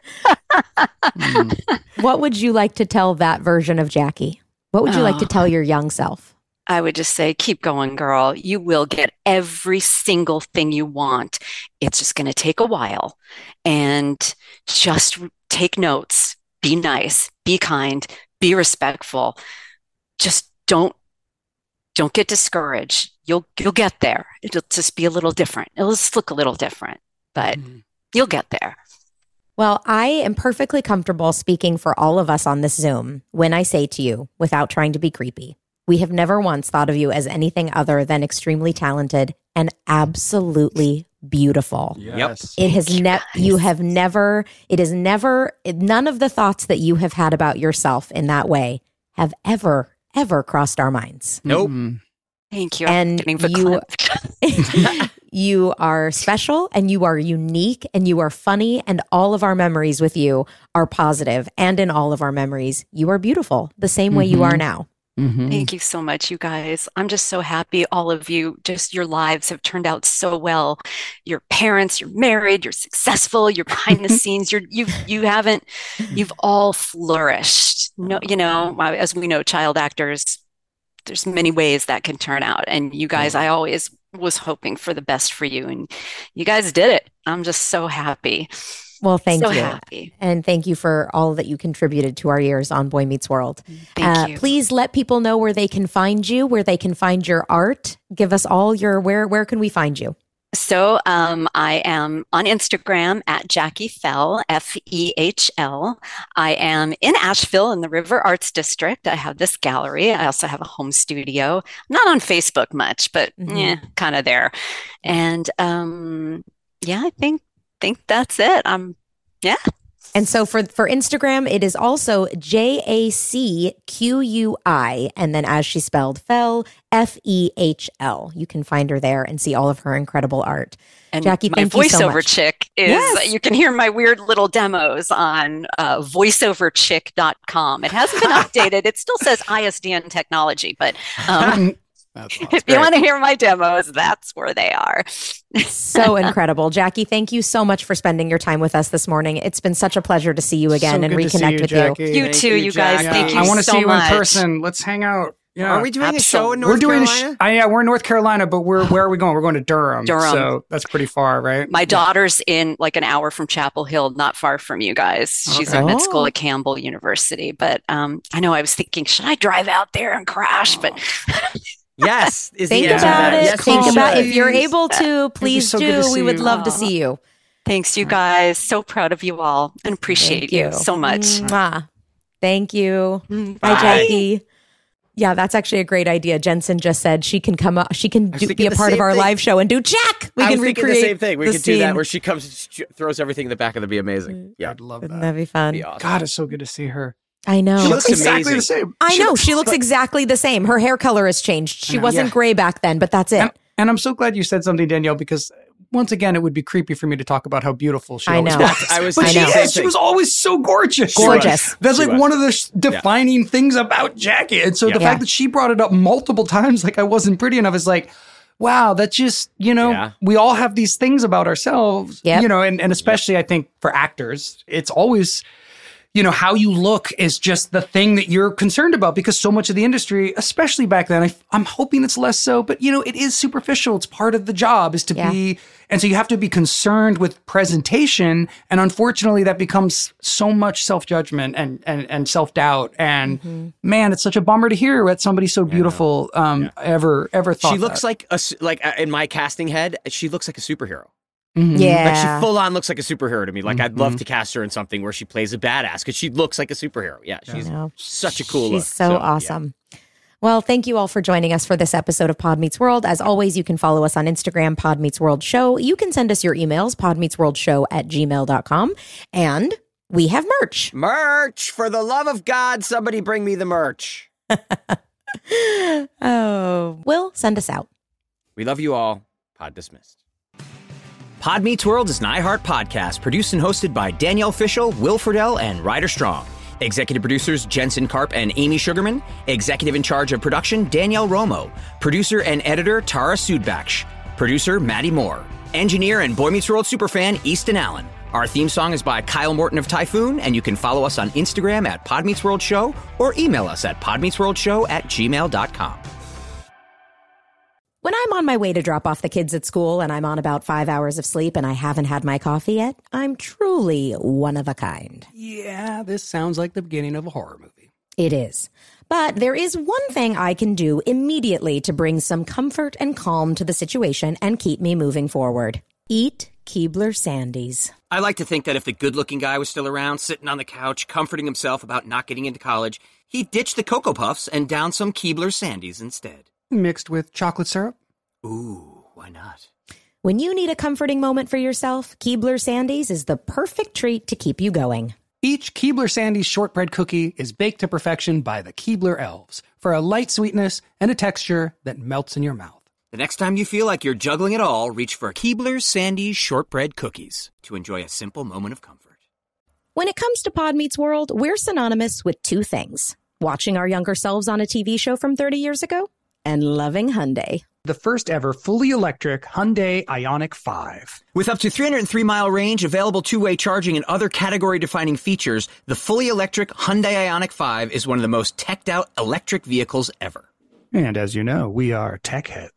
What would you like to tell that version of Jackie? What would you oh, like to tell your young self? I would just say, keep going, girl. You will get every single thing you want. It's just going to take a while. And just take notes. Be nice. Be kind. Be respectful. Just don't don't get discouraged. You'll you'll get there. It'll just be a little different. It'll just look a little different, but mm-hmm. you'll get there. Well, I am perfectly comfortable speaking for all of us on this Zoom when I say to you, without trying to be creepy, we have never once thought of you as anything other than extremely talented and absolutely beautiful. Yes. It has never, you have never, it is never, none of the thoughts that you have had about yourself in that way have ever, ever crossed our minds. Nope. Mm-hmm. Thank you. And you, you are special and you are unique and you are funny, and all of our memories with you are positive, and in all of our memories, you are beautiful the same mm-hmm. way you are now. Mm-hmm. Thank you so much, you guys. I'm just so happy all of you, just your lives have turned out so well. Your parents, you're married, you're successful, you're behind the scenes, you're you you haven't you've all flourished. No, you know, as we know, child actors, there's many ways that can turn out. And you guys, I always was hoping for the best for you, and you guys did it. I'm just so happy. Well, thank so you. happy. And thank you for all that you contributed to our years on Boy Meets World. Thank uh, you. Please let people know where they can find you, where they can find your art. Give us all your, where, where can we find you? So um, I am on Instagram at Jackie Fell, F E H L. I am in Asheville in the River Arts District. I have this gallery. I also have a home studio. I'm not on Facebook much, but Mhm. yeah, kind of there. And um, yeah, I think think that's it. Um, yeah. And so for, for Instagram, it is also J A C Q U I, and then as she spelled, Fell, F E H L. You can find her there and see all of her incredible art. And Jackie, my thank you so voiceover much. chick is, Yes. you can hear my weird little demos on uh, voiceover chick dot com. It hasn't been updated. It still says I S D N Technology, but um, That's awesome. if you want to hear my demos, that's where they are. So incredible. Jackie, thank you so much for spending your time with us this morning. It's been such a pleasure to see you again So and good to see reconnect you, with Jackie. you. You Thank too, you, you guys. Jackie. Thank you I want to so see you much. in person. Let's hang out. Yeah. Are we doing a show in North we're doing Carolina? a sh- uh, yeah, we're in North Carolina, but we're where are we going? We're going to Durham. Durham. So that's pretty far, right? My daughter's in like an hour from Chapel Hill, not far from you guys. She's Okay. in med school Oh. at Campbell University. But um, I know I was thinking, should I drive out there and crash? But Yes. Is Think the answer to about that. it. Yes, Think you about should. if you're able to, please so do. good to We see would you. love to see you. thanks, you guys. So proud of you all and appreciate Thank you. so much. Mwah. Thank you. Mm, Bye, Bye. Jackie. Yeah, that's actually a great idea. Jensen just said she can come up, she can was do, thinking be a the part of same our thing. live show and do check. We I can was thinking recreate the same thing. We the could do that scene. where she comes, sh- throws everything in the back, and that'd be amazing. Yeah. I'd love Wouldn't that. that be fun? Be awesome. God, it's so good to see her. I know. She looks exactly amazing. the same. I know. looks She looks like- exactly the same. Her hair color has changed. She I know. wasn't Yeah. gray back then, but that's it. And, and I'm so glad you said something, Danielle, because once again, it would be creepy for me to talk about how beautiful she I always know. was. I was But I she know. is. Same She thing. was always so gorgeous. Gorgeous. That's She like was. one of the sh- defining things about Jackie. And so the Yeah. fact that she brought it up multiple times, like I wasn't pretty enough, is like, wow, that's just, you know, Yeah. we all have these things about ourselves, Yep. you know, and, and especially I think for actors, it's always, you know, how you look is just the thing that you're concerned about because so much of the industry, especially back then, I, I'm hoping it's less so, but you know, it is superficial. It's part of the job is to Yeah. be, and so you have to be concerned with presentation. And unfortunately that becomes so much self-judgment and, and, and self-doubt. And Mm-hmm. man, it's such a bummer to hear that somebody so beautiful, um, ever, ever thought She looks that. like a s- like uh, in my casting head. She looks like a superhero. Mhm. Yeah. Like she full on looks like a superhero to me. Like I'd Mm-hmm. love to cast her in something where she plays a badass because she looks like a superhero. Yeah, she's know. such a cool She's look. so, yeah. awesome. Well, thank you all for joining us for this episode of Pod Meets World. As always, you can follow us on Instagram, Pod Meets World Show. You can send us your emails, podmeetsworldshow at gmail dot com. And we have merch. Merch! For the love of God, somebody bring me the merch. Oh, Will, send us out. We love you all. Pod dismissed. Pod Meets World is an iHeart podcast produced and hosted by Danielle Fishel, Will Friedle, and Ryder Strong. Executive producers Jensen Karp and Amy Sugarman. Executive in charge of production Danielle Romo. Producer and editor Tara Sudbaksh. Producer Maddie Moore. Engineer and Boy Meets World superfan Easton Allen. Our theme song is by Kyle Morton of Typhoon, and you can follow us on Instagram at Pod Meets World Show or email us at podmeetsworldshow at gmail dot com. When I'm on my way to drop off the kids at school and I'm on about five hours of sleep and I haven't had my coffee yet, I'm truly one of a kind. Yeah, this sounds like the beginning of a horror movie. It is. But there is one thing I can do immediately to bring some comfort and calm to the situation and keep me moving forward. Eat Keebler Sandies. I like to think that if the good-looking guy was still around, sitting on the couch, comforting himself about not getting into college, he'd ditch the Cocoa Puffs and down some Keebler Sandies instead. Mixed with chocolate syrup. Ooh, why not? When you need a comforting moment for yourself, Keebler Sandies is the perfect treat to keep you going. Each Keebler Sandies shortbread cookie is baked to perfection by the Keebler elves for a light sweetness and a texture that melts in your mouth. The next time you feel like you're juggling it all, reach for Keebler Sandies shortbread cookies to enjoy a simple moment of comfort. When it comes to Pod Meets World, we're synonymous with two things: watching our younger selves on a T V show from thirty years ago and loving Hyundai. The first ever fully electric Hyundai Ioniq five. With up to three hundred three mile range, available two-way charging, and other category-defining features, the fully electric Hyundai Ioniq five is one of the most teched-out electric vehicles ever. And as you know, we are tech heads.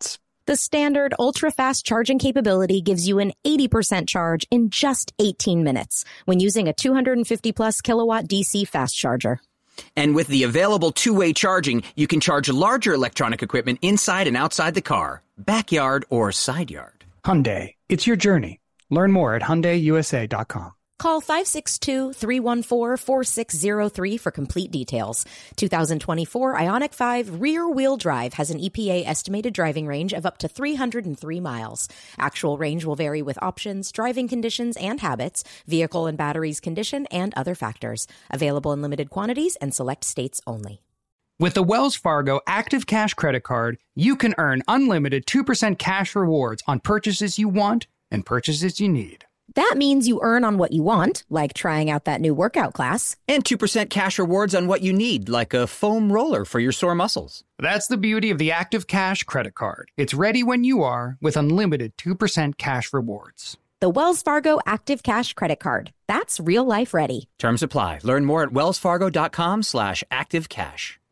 The standard ultra-fast charging capability gives you an eighty percent charge in just eighteen minutes when using a two hundred fifty plus kilowatt D C fast charger. And with the available two-way charging, you can charge larger electronic equipment inside and outside the car, backyard or side yard. Hyundai, it's your journey. Learn more at Hyundai U S A dot com. Call five six two, three one four, four six zero three for complete details. two thousand twenty-four Ioniq five rear-wheel drive has an E P A estimated driving range of up to three hundred three miles. Actual range will vary with options, driving conditions and habits, vehicle and batteries condition, and other factors. Available in limited quantities and select states only. With the Wells Fargo Active Cash Credit Card, you can earn unlimited two percent cash rewards on purchases you want and purchases you need. That means you earn on what you want, like trying out that new workout class. And two percent cash rewards on what you need, like a foam roller for your sore muscles. That's the beauty of the Active Cash Credit Card. It's ready when you are with unlimited two percent cash rewards. The Wells Fargo Active Cash Credit Card. That's real life ready. Terms apply. Learn more at wellsfargo.com slash active cash.